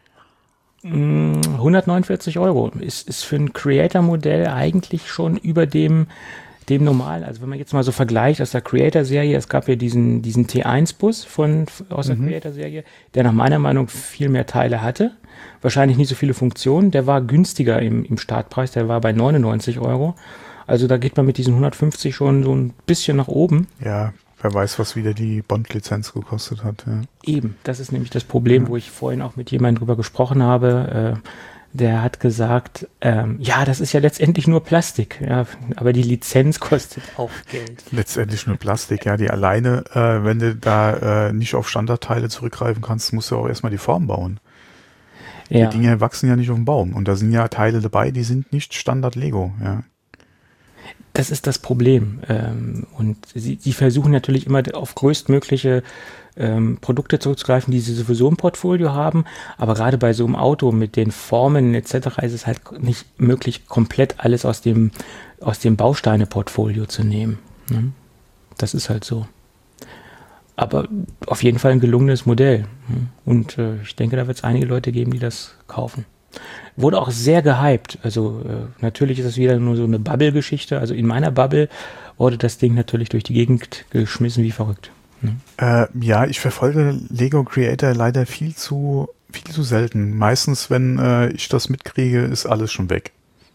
149 € ist für ein Creator-Modell eigentlich schon über dem normal. Also wenn man jetzt mal so vergleicht aus der Creator-Serie, es gab ja diesen T1-Bus aus der Creator-Serie, der nach meiner Meinung viel mehr Teile hatte, wahrscheinlich nicht so viele Funktionen, der war günstiger im Startpreis, der war bei 99 €. Also da geht man mit diesen 150 schon so ein bisschen nach oben. Ja, wer weiß, was wieder die Bond-Lizenz gekostet hat. Ja. Eben, das ist nämlich das Problem, wo ich vorhin auch mit jemandem drüber gesprochen habe. Der hat gesagt, das ist ja letztendlich nur Plastik, ja, aber die Lizenz kostet auch Geld. Letztendlich nur Plastik, ja, die alleine, wenn du da nicht auf Standardteile zurückgreifen kannst, musst du auch erstmal die Form bauen. Ja. Die Dinge wachsen ja nicht auf dem Baum und da sind ja Teile dabei, die sind nicht Standard Lego, ja. Das ist das Problem. Und sie versuchen natürlich immer auf größtmögliche Produkte zurückzugreifen, die sie sowieso im Portfolio haben. Aber gerade bei so einem Auto mit den Formen etc. ist es halt nicht möglich, komplett alles aus dem Bausteine-Portfolio zu nehmen. Ne? Das ist halt so. Aber auf jeden Fall ein gelungenes Modell. Und ich denke, da wird es einige Leute geben, die das kaufen. Wurde auch sehr gehypt. Also natürlich ist das wieder nur so eine Bubble-Geschichte. Also in meiner Bubble wurde das Ding natürlich durch die Gegend geschmissen wie verrückt. Ja, ich verfolge Lego Creator leider viel zu selten. Meistens, wenn ich das mitkriege, ist alles schon weg.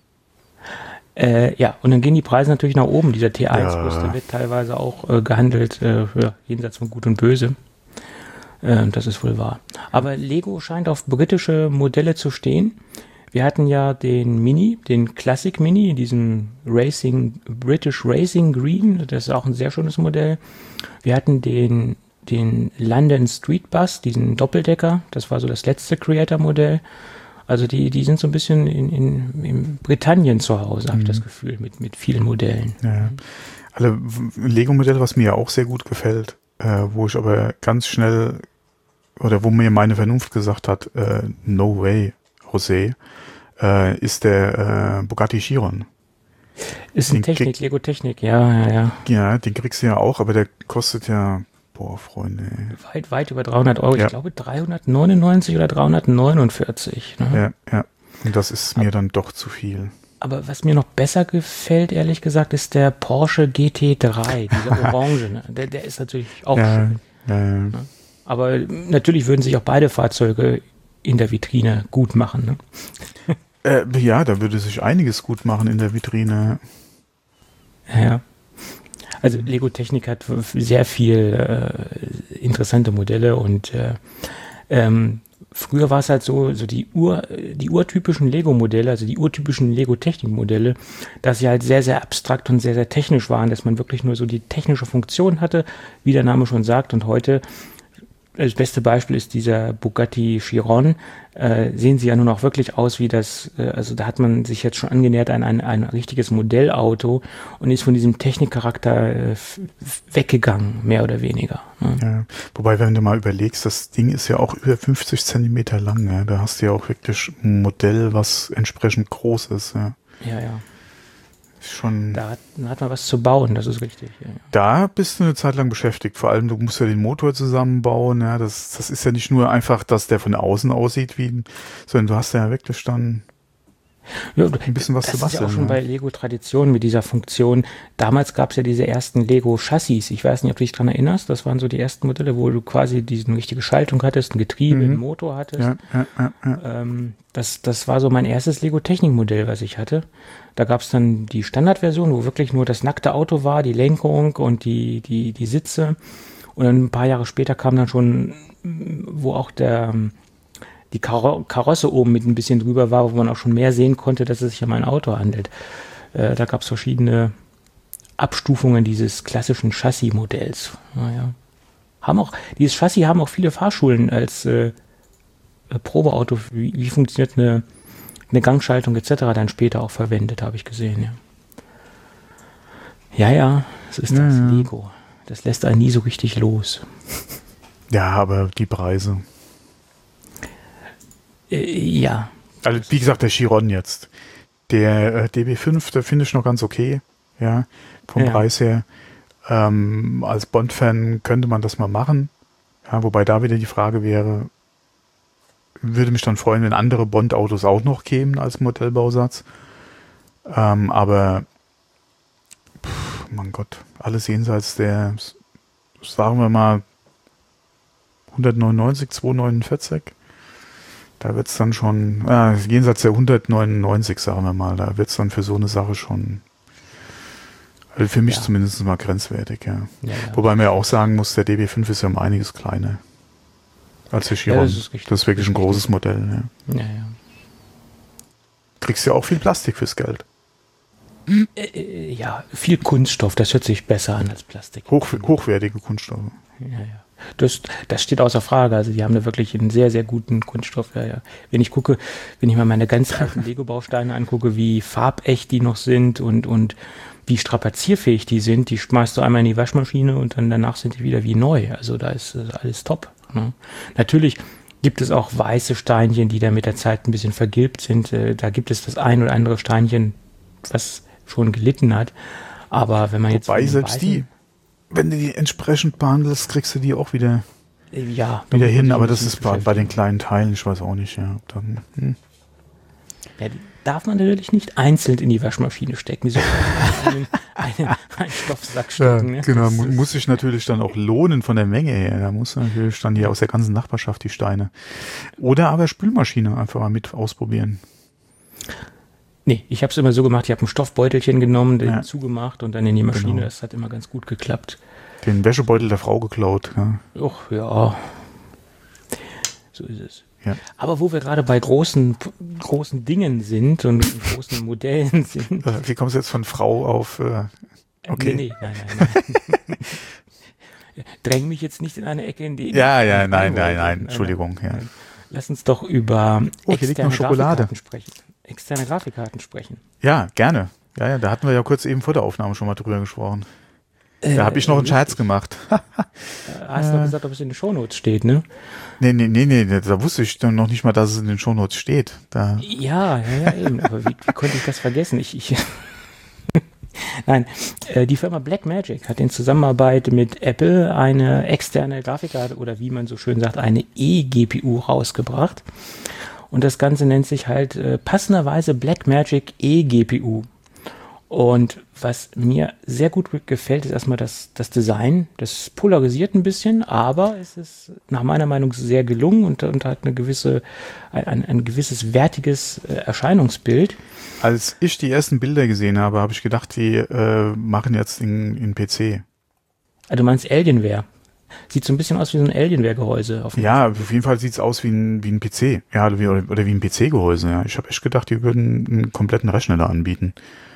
Ja, und dann gehen die Preise natürlich nach oben. Dieser T1-Rüster wird teilweise auch gehandelt, jenseits von Gut und Böse. Das ist wohl wahr. Aber Lego scheint auf britische Modelle zu stehen. Wir hatten ja den Mini, den Classic Mini, diesen British Racing Green. Das ist auch ein sehr schönes Modell. Wir hatten den London Street Bus, diesen Doppeldecker. Das war so das letzte Creator-Modell. Also die sind so ein bisschen in Britannien zu Hause, habe ich das Gefühl, mit vielen Modellen. Ja. Alle Lego-Modelle, was mir ja auch sehr gut gefällt, wo ich aber ganz schnell, oder wo mir meine Vernunft gesagt hat, no way, José, ist der Bugatti Chiron. Ist eine Technik, Lego-Technik, ja. Ja, den kriegst du ja auch, aber der kostet ja, boah, Freunde. Weit über 300 Euro. Ja. Ich glaube 399 oder 349. Ne? Ja. Und das ist mir dann doch zu viel. Aber was mir noch besser gefällt, ehrlich gesagt, ist der Porsche GT3, dieser Orange. Ne? Der ist natürlich auch schön. Ja. Aber natürlich würden sich auch beide Fahrzeuge in der Vitrine gut machen. Ne? Ja, da würde sich einiges gut machen in der Vitrine. Ja. Also Lego Technik hat sehr viel interessante Modelle und früher war es halt so die urtypischen Lego-Modelle, also die urtypischen Lego-Technik-Modelle, dass sie halt sehr, sehr abstrakt und sehr, sehr technisch waren, dass man wirklich nur so die technische Funktion hatte, wie der Name schon sagt. Und heute, das beste Beispiel ist dieser Bugatti Chiron, sehen sie ja nur noch wirklich aus wie das, also da hat man sich jetzt schon angenähert an ein richtiges Modellauto und ist von diesem Technikcharakter weggegangen, mehr oder weniger. Ne? Ja, wobei, wenn du mal überlegst, das Ding ist ja auch über 50 Zentimeter lang, ne? Da hast du ja auch wirklich ein Modell, was entsprechend groß ist. Ja. Schon. Da hat man was zu bauen, das ist richtig. Ja. Da bist du eine Zeit lang beschäftigt. Vor allem, du musst ja den Motor zusammenbauen. Ja, das ist ja nicht nur einfach, dass der von außen aussieht, sondern du hast ja wirklich dann ein bisschen was zu basteln. Das ist ja auch schon bei Lego Tradition mit dieser Funktion. Damals gab es ja diese ersten Lego Chassis. Ich weiß nicht, ob du dich daran erinnerst. Das waren so die ersten Modelle, wo du quasi diese richtige Schaltung hattest, ein Getriebe, einen Motor hattest. Ja. Das war so mein erstes Lego Technik Modell, was ich hatte. Da gab es dann die Standardversion, wo wirklich nur das nackte Auto war, die Lenkung und die Sitze. Und dann ein paar Jahre später kam dann schon, wo auch die Karosse oben mit ein bisschen drüber war, wo man auch schon mehr sehen konnte, dass es sich um ein Auto handelt. Da gab es verschiedene Abstufungen dieses klassischen Chassis-Modells. Dieses Chassis haben auch viele Fahrschulen als Probeauto. Wie funktioniert eine Gangschaltung etc. dann später auch verwendet, habe ich gesehen. Ja, das ist das Lego. Das lässt einen nie so richtig los. Ja, aber die Preise. Ja. Also wie gesagt, der Chiron jetzt. Der DB5, der finde ich noch ganz okay. Ja, vom Preis her. Als Bond-Fan könnte man das mal machen. Ja, wobei da wieder die Frage wäre, würde mich dann freuen, wenn andere Bond-Autos auch noch kämen als Modellbausatz. Aber mein Gott, alles jenseits der, sagen wir mal, 199, 249. Da wird es dann schon, jenseits der 199, sagen wir mal, da wird es dann für so eine Sache schon, also für mich zumindest mal grenzwertig, ja. Wobei man ja auch sagen muss, der DB5 ist ja um einiges kleiner als der Chiron. Das ist wirklich ein großes Modell, ja. Kriegst ja auch viel Plastik fürs Geld. Ja, viel Kunststoff, das hört sich besser an als Plastik. Hochwertige Kunststoffe. Ja. Das steht außer Frage. Also die haben da wirklich einen sehr, sehr guten Kunststoff. Ja. Wenn ich mal meine ganz alten Lego-Bausteine angucke, wie farbecht die noch sind und wie strapazierfähig die sind, die schmeißt du einmal in die Waschmaschine und dann danach sind die wieder wie neu. Also da ist alles top. Ne? Natürlich gibt es auch weiße Steinchen, die da mit der Zeit ein bisschen vergilbt sind. Da gibt es das ein oder andere Steinchen, was schon gelitten hat. Aber wenn man jetzt... Wobei selbst die, wenn du die entsprechend behandelst, kriegst du die auch wieder hin. Aber das ist bei den kleinen Teilen, ich weiß auch nicht. Ja, dann, Ja, die darf man natürlich nicht einzeln in die Waschmaschine stecken. Die soll einen Stoffsack stecken. Ja, genau, muss sich natürlich dann auch lohnen von der Menge her. Da muss natürlich dann hier aus der ganzen Nachbarschaft die Steine. Oder aber Spülmaschine einfach mal mit ausprobieren. Nee, ich habe es immer so gemacht, ich habe ein Stoffbeutelchen genommen, den zugemacht und dann in die Maschine. Genau. Das hat immer ganz gut geklappt. Den Wäschebeutel der Frau geklaut. Ja. Och, ja. So ist es. Ja. Aber wo wir gerade bei großen Dingen sind und großen Modellen sind. Wie kommst du jetzt von Frau auf... okay. Nee, nein. Dräng mich jetzt nicht in eine Ecke, in die... Nein, Entschuldigung. Ja. Lass uns doch über externe Grafikkarten sprechen. Externe Grafikkarten sprechen. Ja, gerne. Ja, da hatten wir ja kurz eben vor der Aufnahme schon mal drüber gesprochen. Da habe ich noch einen Scherz gemacht. Hast du gesagt, ob es in den Shownotes steht, ne? Nee, da wusste ich dann noch nicht mal, dass es in den Shownotes steht. Ja, eben. Aber wie konnte ich das vergessen? Nein, die Firma Blackmagic hat in Zusammenarbeit mit Apple eine externe Grafikkarte oder wie man so schön sagt, eine eGPU rausgebracht. Und das Ganze nennt sich halt passenderweise Blackmagic eGPU. Und was mir sehr gut gefällt, ist erstmal das Design. Das polarisiert ein bisschen, aber es ist nach meiner Meinung sehr gelungen und hat ein gewisses wertiges Erscheinungsbild. Als ich die ersten Bilder gesehen habe, habe ich gedacht, die machen jetzt in PC. Also du meinst Alienware? Sieht so ein bisschen aus wie so ein Alienware-Gehäuse. Auf jeden Fall sieht es aus wie ein PC. Ja, oder wie ein PC-Gehäuse. Ja. Ich habe echt gedacht, die würden einen kompletten Rechner da anbieten.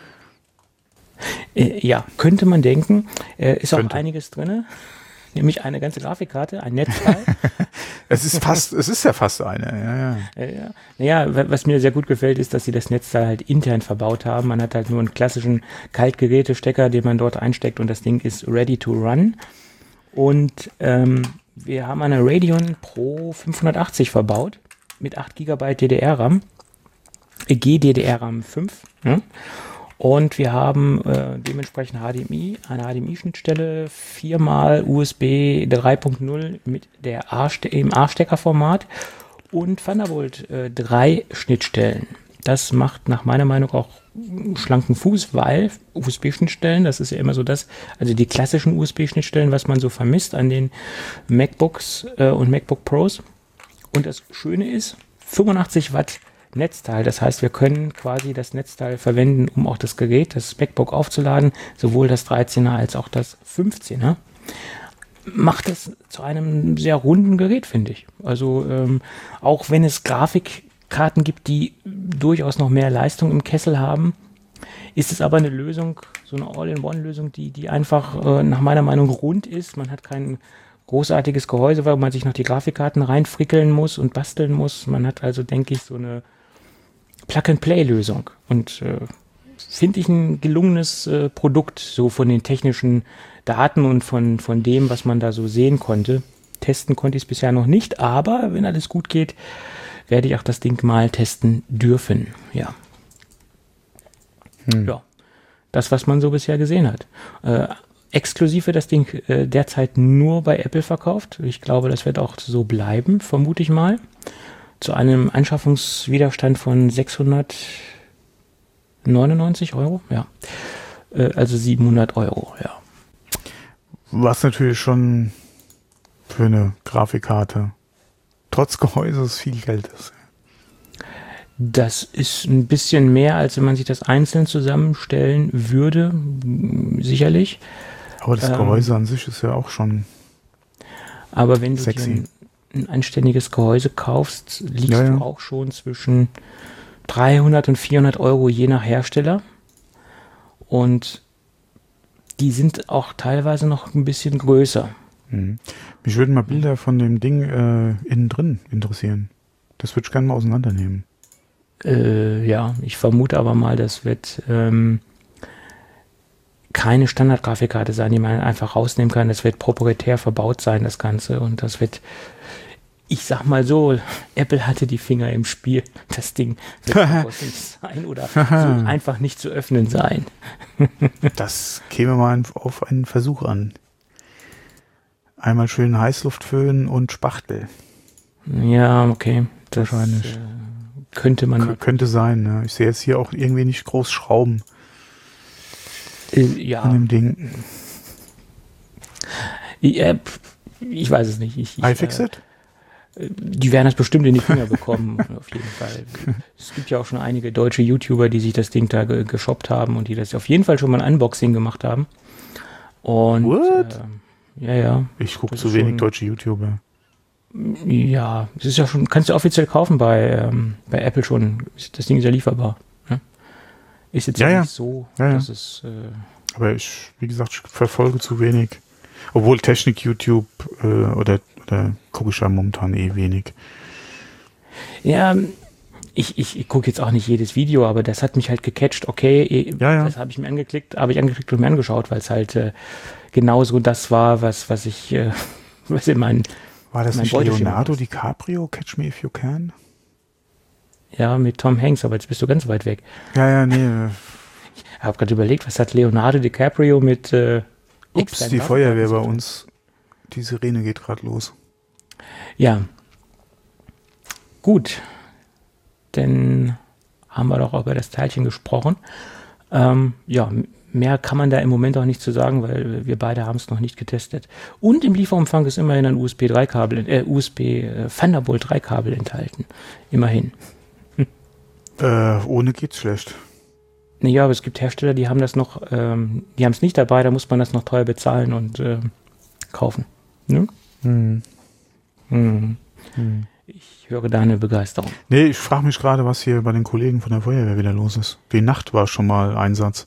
Ja, könnte man denken. Ist auch einiges drin. Nämlich eine ganze Grafikkarte, ein Netzteil. Es ist ja fast eine. Ja. Naja, was mir sehr gut gefällt, ist, dass sie das Netzteil halt intern verbaut haben. Man hat halt nur einen klassischen Kaltgerätestecker, den man dort einsteckt und das Ding ist ready to run. Und wir haben eine Radeon Pro 580 verbaut mit 8 GB DDR-RAM, GDDR-RAM 5. Ja? Und wir haben dementsprechend eine HDMI-Schnittstelle, 4x USB 3.0 mit im A-Stecker-Format und Thunderbolt 3 Schnittstellen. Das macht nach meiner Meinung auch schlanken Fuß, weil USB-Schnittstellen, das ist ja immer so also die klassischen USB-Schnittstellen, was man so vermisst an den MacBooks und MacBook Pros. Und das Schöne ist, 85 Watt Netzteil, das heißt, wir können quasi das Netzteil verwenden, um auch das Gerät, das MacBook aufzuladen, sowohl das 13er als auch das 15er. Macht es zu einem sehr runden Gerät, finde ich. Also auch wenn es Grafikkarten gibt, die durchaus noch mehr Leistung im Kessel haben, ist es aber eine Lösung, so eine All-in-One-Lösung, die einfach nach meiner Meinung rund ist. Man hat kein großartiges Gehäuse, weil man sich noch die Grafikkarten reinfrickeln muss und basteln muss. Man hat also, denke ich, so eine Plug-and-Play-Lösung und finde ich ein gelungenes Produkt, so von den technischen Daten und von dem, was man da so sehen konnte. Testen konnte ich es bisher noch nicht, aber wenn alles gut geht, werde ich auch das Ding mal testen dürfen. Ja. Ja, das, was man so bisher gesehen hat. Exklusiv wird das Ding derzeit nur bei Apple verkauft. Ich glaube, das wird auch so bleiben, vermute ich mal. Zu einem Anschaffungswiderstand von 699 €, ja. Also 700 €, ja. Was natürlich schon für eine Grafikkarte trotz Gehäuses viel Geld ist. Das ist ein bisschen mehr, als wenn man sich das einzeln zusammenstellen würde, sicherlich. Aber das Gehäuse an sich ist ja auch schon aber wenn du sexy. Ein anständiges Gehäuse kaufst, liegst du auch schon zwischen 300 und 400 € je nach Hersteller. und die sind auch teilweise noch ein bisschen größer. Mich würden mal Bilder von dem Ding innen drin interessieren. Das würde ich gerne mal auseinandernehmen. Ja, ich vermute aber mal, das wird keine Standardgrafikkarte sein, die man einfach rausnehmen kann. Das wird proprietär verbaut sein, das Ganze. Und das wird, ich sag mal so, Apple hatte die Finger im Spiel. Das Ding wird nicht sein oder so einfach nicht zu öffnen sein. Das käme mal auf einen Versuch an. Einmal schön Heißluftföhn und Spachtel. Ja, okay. Das wahrscheinlich. Könnte man. Könnte sein, ne? Ich sehe jetzt hier auch irgendwie nicht groß Schrauben ja. an dem Ding. Ich weiß es nicht. iFixit? Die werden das bestimmt in die Finger bekommen, auf jeden Fall. Es gibt ja auch schon einige deutsche YouTuber, die sich das Ding da geshoppt haben und die das auf jeden Fall schon mal ein Unboxing gemacht haben. Und What? Ja. Ich gucke zu wenig deutsche YouTuber. Ja, es ist ja schon, kannst du offiziell kaufen bei Apple schon. Das Ding ist ja lieferbar. Ne? Ist jetzt nicht so, dass es. Aber wie gesagt, ich verfolge zu wenig. Obwohl Technik-YouTube oder gucke ich ja momentan wenig. Ja, ich gucke jetzt auch nicht jedes Video, aber das hat mich halt gecatcht. Okay, das habe ich mir angeklickt und mir angeschaut, weil es halt genauso das war, was ich was in meinen. War das nicht Leonardo DiCaprio, Catch Me If You Can? Ja, mit Tom Hanks, aber jetzt bist du ganz weit weg. Ja, nee. Ich habe gerade überlegt, was hat Leonardo DiCaprio mit Ups, die Feuerwehr bei uns. Die Sirene geht gerade los. Ja. Gut. Dann haben wir doch über das Teilchen gesprochen. Ja, mehr kann man da im Moment auch nicht zu sagen, weil wir beide haben es noch nicht getestet. Und im Lieferumfang ist immerhin ein USB Thunderbolt 3 Kabel enthalten. Immerhin. Ohne geht's schlecht. Naja, aber es gibt Hersteller, die haben das noch, die haben es nicht dabei, da muss man das noch teuer bezahlen und kaufen. Ne? Ich höre da eine Begeisterung. Nee, ich frage mich gerade, was hier bei den Kollegen von der Feuerwehr wieder los ist. Die Nacht war schon mal Einsatz.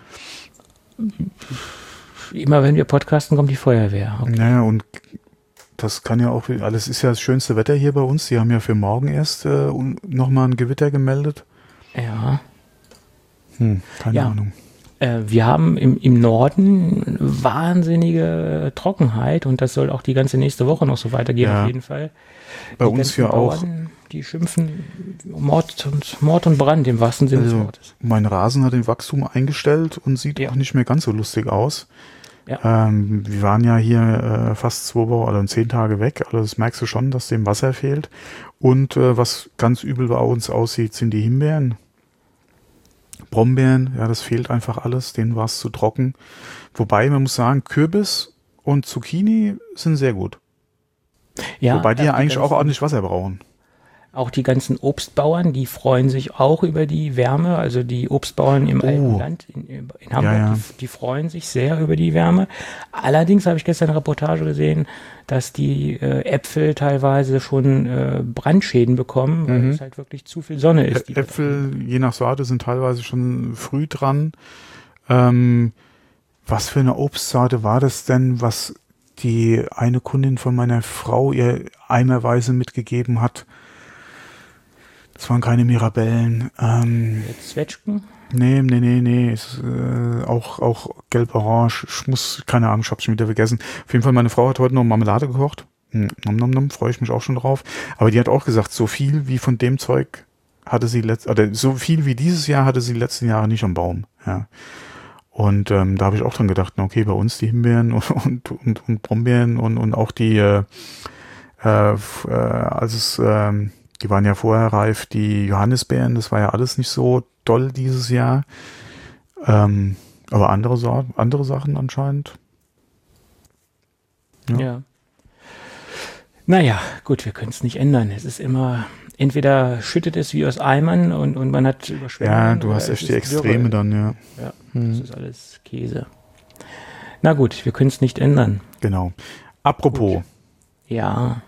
Immer wenn wir podcasten, kommt die Feuerwehr. Okay. Naja, und das kann ja auch, alles ist ja das schönste Wetter hier bei uns. Die haben ja für morgen erst nochmal ein Gewitter gemeldet. Ja. Keine Ahnung. Wir haben im Norden wahnsinnige Trockenheit und das soll auch die ganze nächste Woche noch so weitergehen, auf jeden Fall. Bei uns ja auch. Die schimpfen Mord und Brand im wahrsten Sinne des Wortes. Mein Rasen hat den Wachstum eingestellt und sieht auch nicht mehr ganz so lustig aus. Ja. Wir waren ja hier fast 2 Wochen oder 10 Tage weg, also das merkst du schon, dass dem Wasser fehlt. Und was ganz übel bei uns aussieht, sind die Himbeeren. Brombeeren, ja, das fehlt einfach alles, denen war es zu trocken. Wobei, man muss sagen, Kürbis und Zucchini sind sehr gut. Ja, wobei die ja eigentlich auch ordentlich Wasser brauchen. Auch die ganzen Obstbauern, die freuen sich auch über die Wärme, also die Obstbauern im alten Land in Hamburg, die freuen sich sehr über die Wärme. Allerdings habe ich gestern eine Reportage gesehen, dass die Äpfel teilweise schon Brandschäden bekommen, weil es halt wirklich zu viel Sonne ist. Äpfel, je nach Sorte, sind teilweise schon früh dran. Was für eine Obstsorte war das denn, was die eine Kundin von meiner Frau ihr eimerweise mitgegeben hat? Das waren keine Mirabellen. Zwetschgen? Nee. Ist, auch gelb-orange. Keine Ahnung, ich hab's schon wieder vergessen. Auf jeden Fall, meine Frau hat heute noch Marmelade gekocht. Freue ich mich auch schon drauf. Aber die hat auch gesagt, so viel wie von dem Zeug hatte sie so viel wie dieses Jahr hatte sie die letzten Jahre nicht am Baum. Ja. Und da habe ich auch dran gedacht, okay, bei uns die Himbeeren und Brombeeren und auch die, die waren ja vorher reif, die Johannisbeeren, das war ja alles nicht so doll dieses Jahr. Aber andere Sachen anscheinend. Ja. Naja, gut, wir können es nicht ändern. Es ist immer, entweder schüttet es wie aus Eimern und man hat Überschwemmungen. Ja, du hast echt die Extreme dann, ja. Ja, das ist alles Käse. Na gut, wir können es nicht ändern. Genau. Apropos. Gut. Ja.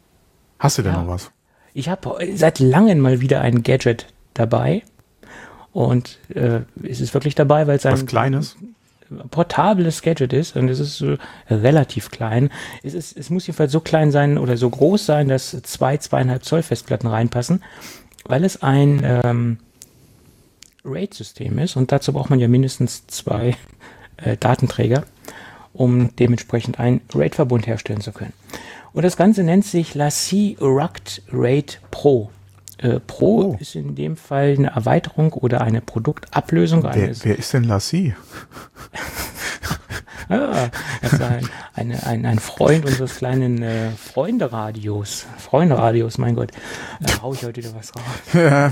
Hast du denn noch was? Ich habe seit langem mal wieder ein Gadget dabei. Und es ist wirklich dabei, weil es ein Kleines? Portables Gadget ist und es ist relativ klein. Es muss jedenfalls so klein sein oder so groß sein, dass 2,5 Zoll Festplatten reinpassen, weil es ein RAID-System ist und dazu braucht man ja mindestens 2 Datenträger, um dementsprechend einen RAID-Verbund herstellen zu können. Und das Ganze nennt sich LaCie Rugged RAID Pro. Pro ist in dem Fall eine Erweiterung oder eine Produktablösung. Wer ist denn LaCie? Das ist ein Freund unseres kleinen Freunde-Radios. Freunde-Radios, mein Gott. Da hau ich heute wieder was raus.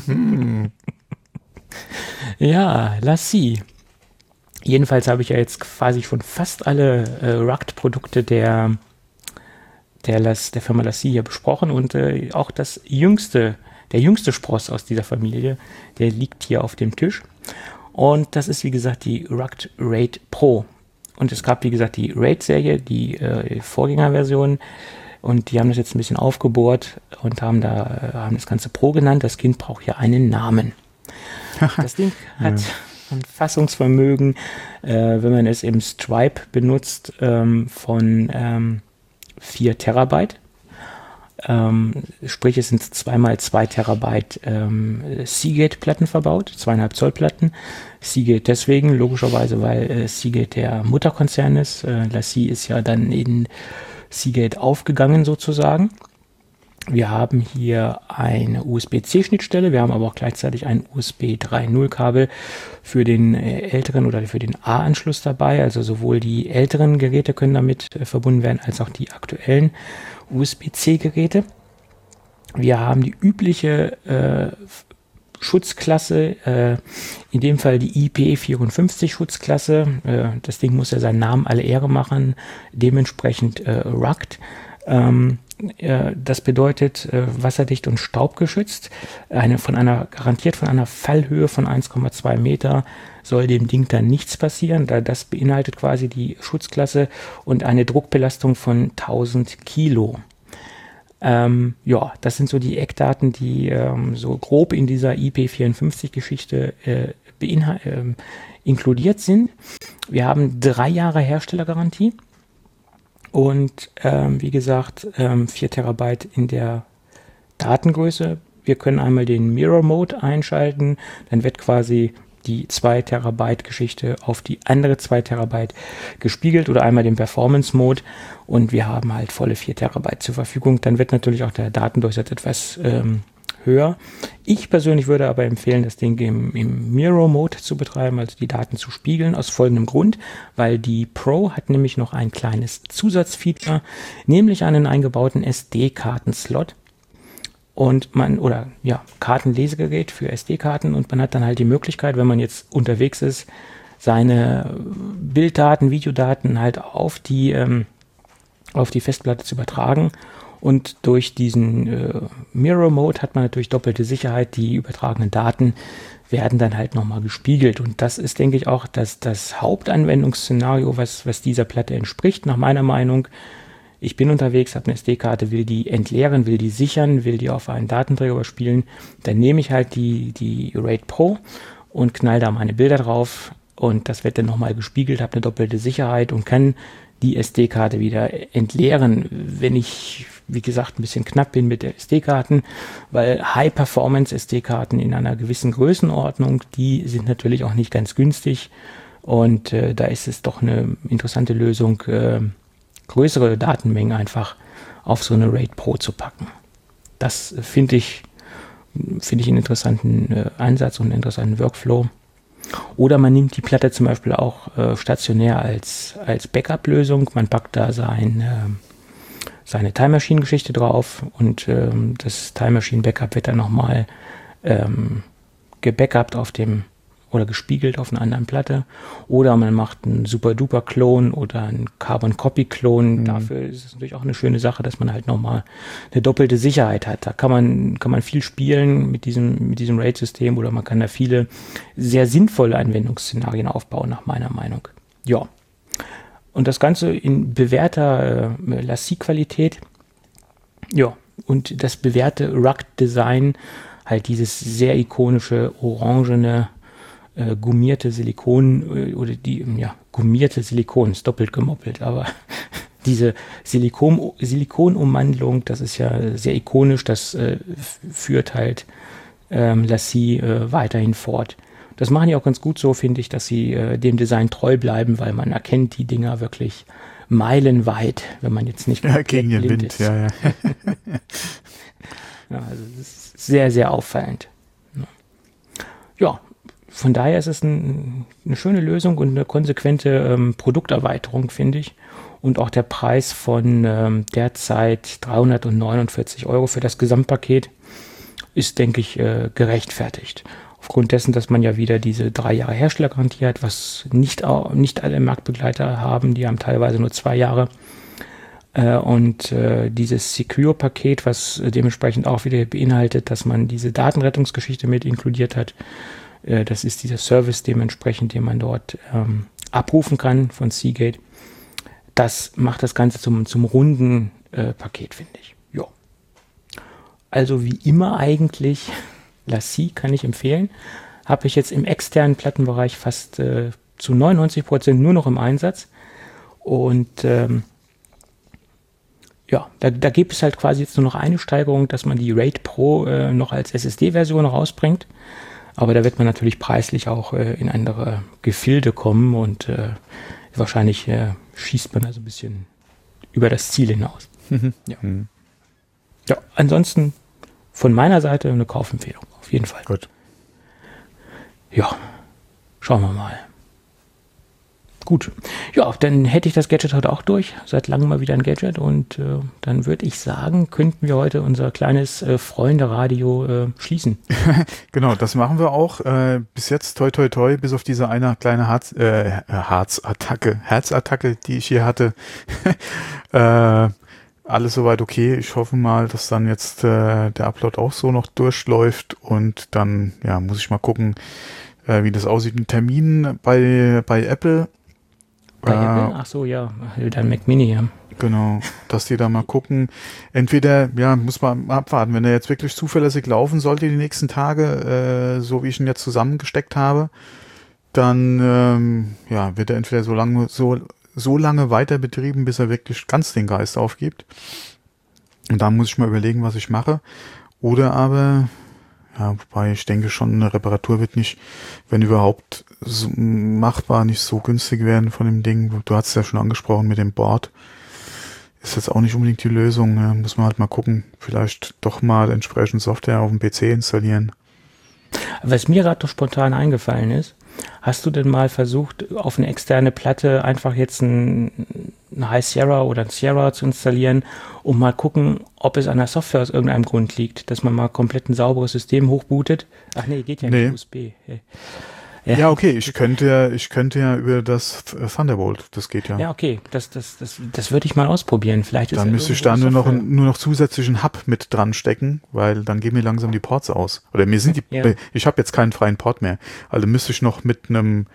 Ja, LaCie. Jedenfalls habe ich ja jetzt quasi schon fast alle Rugged-Produkte der Firma LaCie hier besprochen und auch der jüngste Spross aus dieser Familie, der liegt hier auf dem Tisch. Und das ist, wie gesagt, die Rugged RAID Pro. Und es gab, wie gesagt, die RAID-Serie, die Vorgängerversion. Und die haben das jetzt ein bisschen aufgebohrt und haben das Ganze Pro genannt. Das Kind braucht ja einen Namen. Das Ding hat ein Fassungsvermögen, wenn man es im Stripe benutzt, von 4 Terabyte. Sprich, es sind 2x2 Terabyte Seagate-Platten verbaut, 2,5 Zoll Platten. Seagate deswegen, logischerweise, weil Seagate der Mutterkonzern ist. LaCie ist ja dann in Seagate aufgegangen sozusagen. Wir haben hier eine USB-C-Schnittstelle, wir haben aber auch gleichzeitig ein USB 3.0 Kabel für den älteren oder für den A-Anschluss dabei. Also sowohl die älteren Geräte können damit verbunden werden, als auch die aktuellen USB-C-Geräte. Wir haben die übliche Schutzklasse, in dem Fall die IP54 Schutzklasse. Das Ding muss ja seinen Namen alle Ehre machen, dementsprechend Rugged. Das bedeutet wasserdicht und staubgeschützt. Garantiert von einer Fallhöhe von 1,2 Meter soll dem Ding dann nichts passieren, da das beinhaltet quasi die Schutzklasse und eine Druckbelastung von 1000 Kilo. Das sind so die Eckdaten, die so grob in dieser IP54-Geschichte inkludiert sind. Wir haben 3 Jahre Herstellergarantie. Und wie gesagt, 4 Terabyte in der Datengröße. Wir können einmal den Mirror Mode einschalten, dann wird quasi die 2 Terabyte Geschichte auf die andere 2 Terabyte gespiegelt oder einmal den Performance Mode und wir haben halt volle 4 Terabyte zur Verfügung. Dann wird natürlich auch der Datendurchsatz etwas höher. Ich persönlich würde aber empfehlen, das Ding im Mirror Mode zu betreiben, also die Daten zu spiegeln, aus folgendem Grund, weil die Pro hat nämlich noch ein kleines Zusatzfeature, nämlich einen eingebauten SD-Karten-Slot und Kartenlesegerät für SD-Karten und man hat dann halt die Möglichkeit, wenn man jetzt unterwegs ist, seine Bilddaten, Videodaten halt auf die Festplatte zu übertragen. Und durch diesen Mirror Mode hat man natürlich doppelte Sicherheit. Die übertragenen Daten werden dann halt nochmal gespiegelt. Und das ist, denke ich, auch das Hauptanwendungsszenario, was dieser Platte entspricht, nach meiner Meinung. Ich bin unterwegs, habe eine SD-Karte, will die entleeren, will die sichern, will die auf einen Datenträger überspielen. Dann nehme ich halt die RAID Pro und knall da meine Bilder drauf. Und das wird dann nochmal gespiegelt, habe eine doppelte Sicherheit und kann die SD-Karte wieder entleeren, wenn ich, wie gesagt, ein bisschen knapp bin mit der SD-Karten, weil High-Performance-SD-Karten in einer gewissen Größenordnung, die sind natürlich auch nicht ganz günstig und da ist es doch eine interessante Lösung, größere Datenmengen einfach auf so eine RAID Pro zu packen. Das finde ich einen interessanten Ansatz und einen interessanten Workflow. Oder man nimmt die Platte zum Beispiel auch stationär als Backup-Lösung. Man packt da seine Time Machine-Geschichte drauf und das Time Machine-Backup wird dann nochmal gebackupt oder gespiegelt auf einer anderen Platte. Oder man macht einen Super-Duper-Klon oder einen Carbon-Copy-Klon. Dafür ist es natürlich auch eine schöne Sache, dass man halt nochmal eine doppelte Sicherheit hat. Da kann man viel spielen mit diesem RAID-System oder man kann da viele sehr sinnvolle Anwendungsszenarien aufbauen, nach meiner Meinung. Ja. Und das Ganze in bewährter LaCie-Qualität. Ja. Und das bewährte Rugged-Design, halt dieses sehr ikonische, orangene gummierte Silikon oder gummierte Silikon, ist doppelt gemoppelt, aber diese Silikonummantelung, das ist ja sehr ikonisch, das führt halt Lassie weiterhin fort. Das machen die auch ganz gut so, finde ich, dass sie dem Design treu bleiben, weil man erkennt die Dinger wirklich meilenweit, wenn man jetzt nicht gegen den Wind ist. Ja. Ja, also das ist sehr, sehr auffallend. Ja, von daher ist es eine schöne Lösung und eine konsequente Produkterweiterung, finde ich. Und auch der Preis von derzeit 349 € für das Gesamtpaket ist, denke ich, gerechtfertigt. Aufgrund dessen, dass man ja wieder diese 3 Jahre Herstellergarantie hat, was nicht alle Marktbegleiter haben, die haben teilweise nur 2 Jahre. Und dieses Secure-Paket, was dementsprechend auch wieder beinhaltet, dass man diese Datenrettungsgeschichte mit inkludiert hat, das ist dieser Service dementsprechend, den man dort abrufen kann von Seagate. Das macht das Ganze zum runden Paket, finde ich. Ja. Also wie immer eigentlich, Lassie kann ich empfehlen. Habe ich jetzt im externen Plattenbereich fast zu 99% nur noch im Einsatz. Und da gibt es halt quasi jetzt nur noch eine Steigerung, dass man die RAID Pro noch als SSD-Version rausbringt. Aber da wird man natürlich preislich auch in andere Gefilde kommen und wahrscheinlich schießt man also ein bisschen über das Ziel hinaus. Ja, ansonsten von meiner Seite eine Kaufempfehlung, auf jeden Fall. Gut. Ja, schauen wir mal. Gut, ja, dann hätte ich das Gadget heute auch durch. Seit langem mal wieder ein Gadget und dann würde ich sagen, könnten wir heute unser kleines Freunde-Radio schließen. Genau, das machen wir auch. Bis jetzt toi toi toi, bis auf diese eine kleine Herzattacke, die ich hier hatte. Alles soweit okay. Ich hoffe mal, dass dann jetzt der Upload auch so noch durchläuft und dann muss ich mal gucken, wie das aussieht mit Terminen bei Apple. Ach so, ja, dein Mac Mini, ja. Genau, dass die da mal gucken. Entweder, muss man abwarten, wenn er jetzt wirklich zuverlässig laufen sollte die nächsten Tage, so wie ich ihn jetzt zusammengesteckt habe, dann wird er entweder so lange weiter betrieben, bis er wirklich ganz den Geist aufgibt. Und da muss ich mal überlegen, was ich mache. Oder aber, wobei ich denke schon, eine Reparatur wird nicht, wenn überhaupt so machbar, nicht so günstig werden von dem Ding. Du hast es ja schon angesprochen mit dem Board. Ist jetzt auch nicht unbedingt die Lösung. Ne? Muss man halt mal gucken. Vielleicht doch mal entsprechend Software auf dem PC installieren. Was mir gerade doch spontan eingefallen ist, hast du denn mal versucht, auf eine externe Platte einfach jetzt ein High Sierra oder ein Sierra zu installieren, um mal gucken, ob es an der Software aus irgendeinem Grund liegt, dass man mal komplett ein sauberes System hochbootet? Ach nee, geht ja nicht USB. Ja, okay, ich könnte ja über das Thunderbolt, das geht ja. Ja, okay, das würde ich mal ausprobieren. Vielleicht ist dann müsste ich da nur noch zusätzlichen Hub mit dran stecken, weil dann gehen mir langsam die Ports aus. Oder mir sind ich habe jetzt keinen freien Port mehr. Also müsste ich noch mit einem,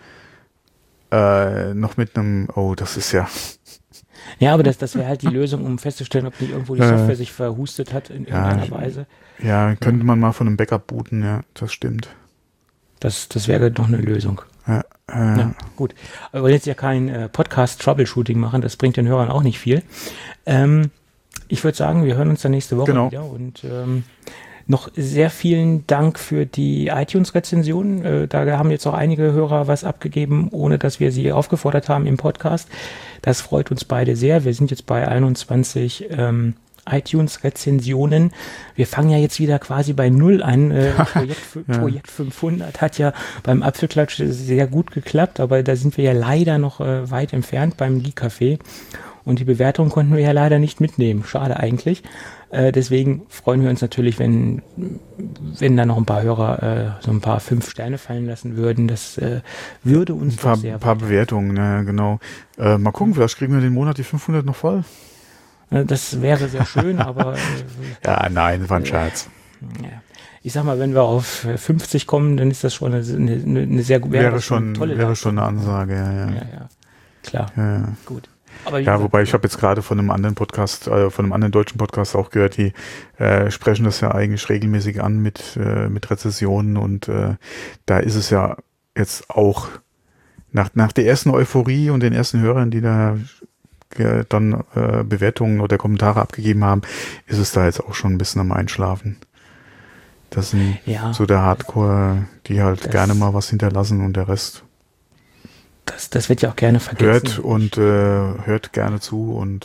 das ist ja. Ja, aber das wäre halt die Lösung, um festzustellen, ob nicht irgendwo die Software sich verhustet hat in irgendeiner Weise. Ja, könnte man mal von einem Backup booten, ja, das stimmt. Das wäre doch eine Lösung. Ja, gut. Aber wir wollen jetzt ja kein Podcast-Troubleshooting machen, das bringt den Hörern auch nicht viel. Ich würde sagen, wir hören uns dann nächste Woche wieder und noch sehr vielen Dank für die iTunes-Rezensionen. Da haben jetzt auch einige Hörer was abgegeben, ohne dass wir sie aufgefordert haben im Podcast. Das freut uns beide sehr. Wir sind jetzt bei 21 iTunes-Rezensionen. Wir fangen ja jetzt wieder quasi bei Null an. Projekt 500 hat ja beim Apfelklatsch sehr gut geklappt, aber da sind wir ja leider noch weit entfernt beim Geek Café und die Bewertung konnten wir ja leider nicht mitnehmen. Schade eigentlich. Deswegen freuen wir uns natürlich, wenn da noch ein paar Hörer so ein paar 5 Sterne fallen lassen würden. Das würde uns sehr freuen. Ein paar Bewertungen, ja, genau. Mal gucken, vielleicht kriegen wir den Monat die 500 noch voll. Das wäre sehr schön, aber... nein, das war ein Scherz. Ich sag mal, wenn wir auf 50 kommen, dann ist das schon eine sehr gute... Wäre schon eine Ansage, ja. Klar, ja. Gut. Aber wobei ich habe jetzt gerade von einem anderen Podcast, von einem anderen deutschen Podcast auch gehört, die sprechen das ja eigentlich regelmäßig an mit Rezessionen und da ist es ja jetzt auch nach der ersten Euphorie und den ersten Hörern, die da dann Bewertungen oder Kommentare abgegeben haben, ist es da jetzt auch schon ein bisschen am Einschlafen. Das sind so der Hardcore, die halt gerne mal was hinterlassen und der Rest das wird ja auch gerne vergessen. Hört gerne zu und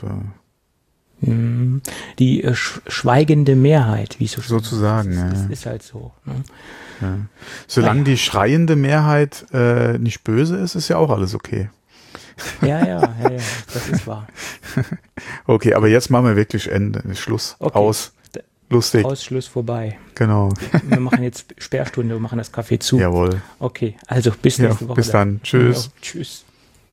die schweigende Mehrheit, wie es so schön sozusagen, ist. Das ist halt so. Ne? Ja. Solange die schreiende Mehrheit nicht böse ist ja auch alles okay. Ja, das ist wahr. Okay, aber jetzt machen wir wirklich Ende, Schluss, okay. Aus. Lustig. Ausschluss vorbei. Genau. Wir machen jetzt Sperrstunde und machen das Café zu. Jawohl. Okay, also bis nächste Woche. Bis dann. Tschüss. Ja, tschüss.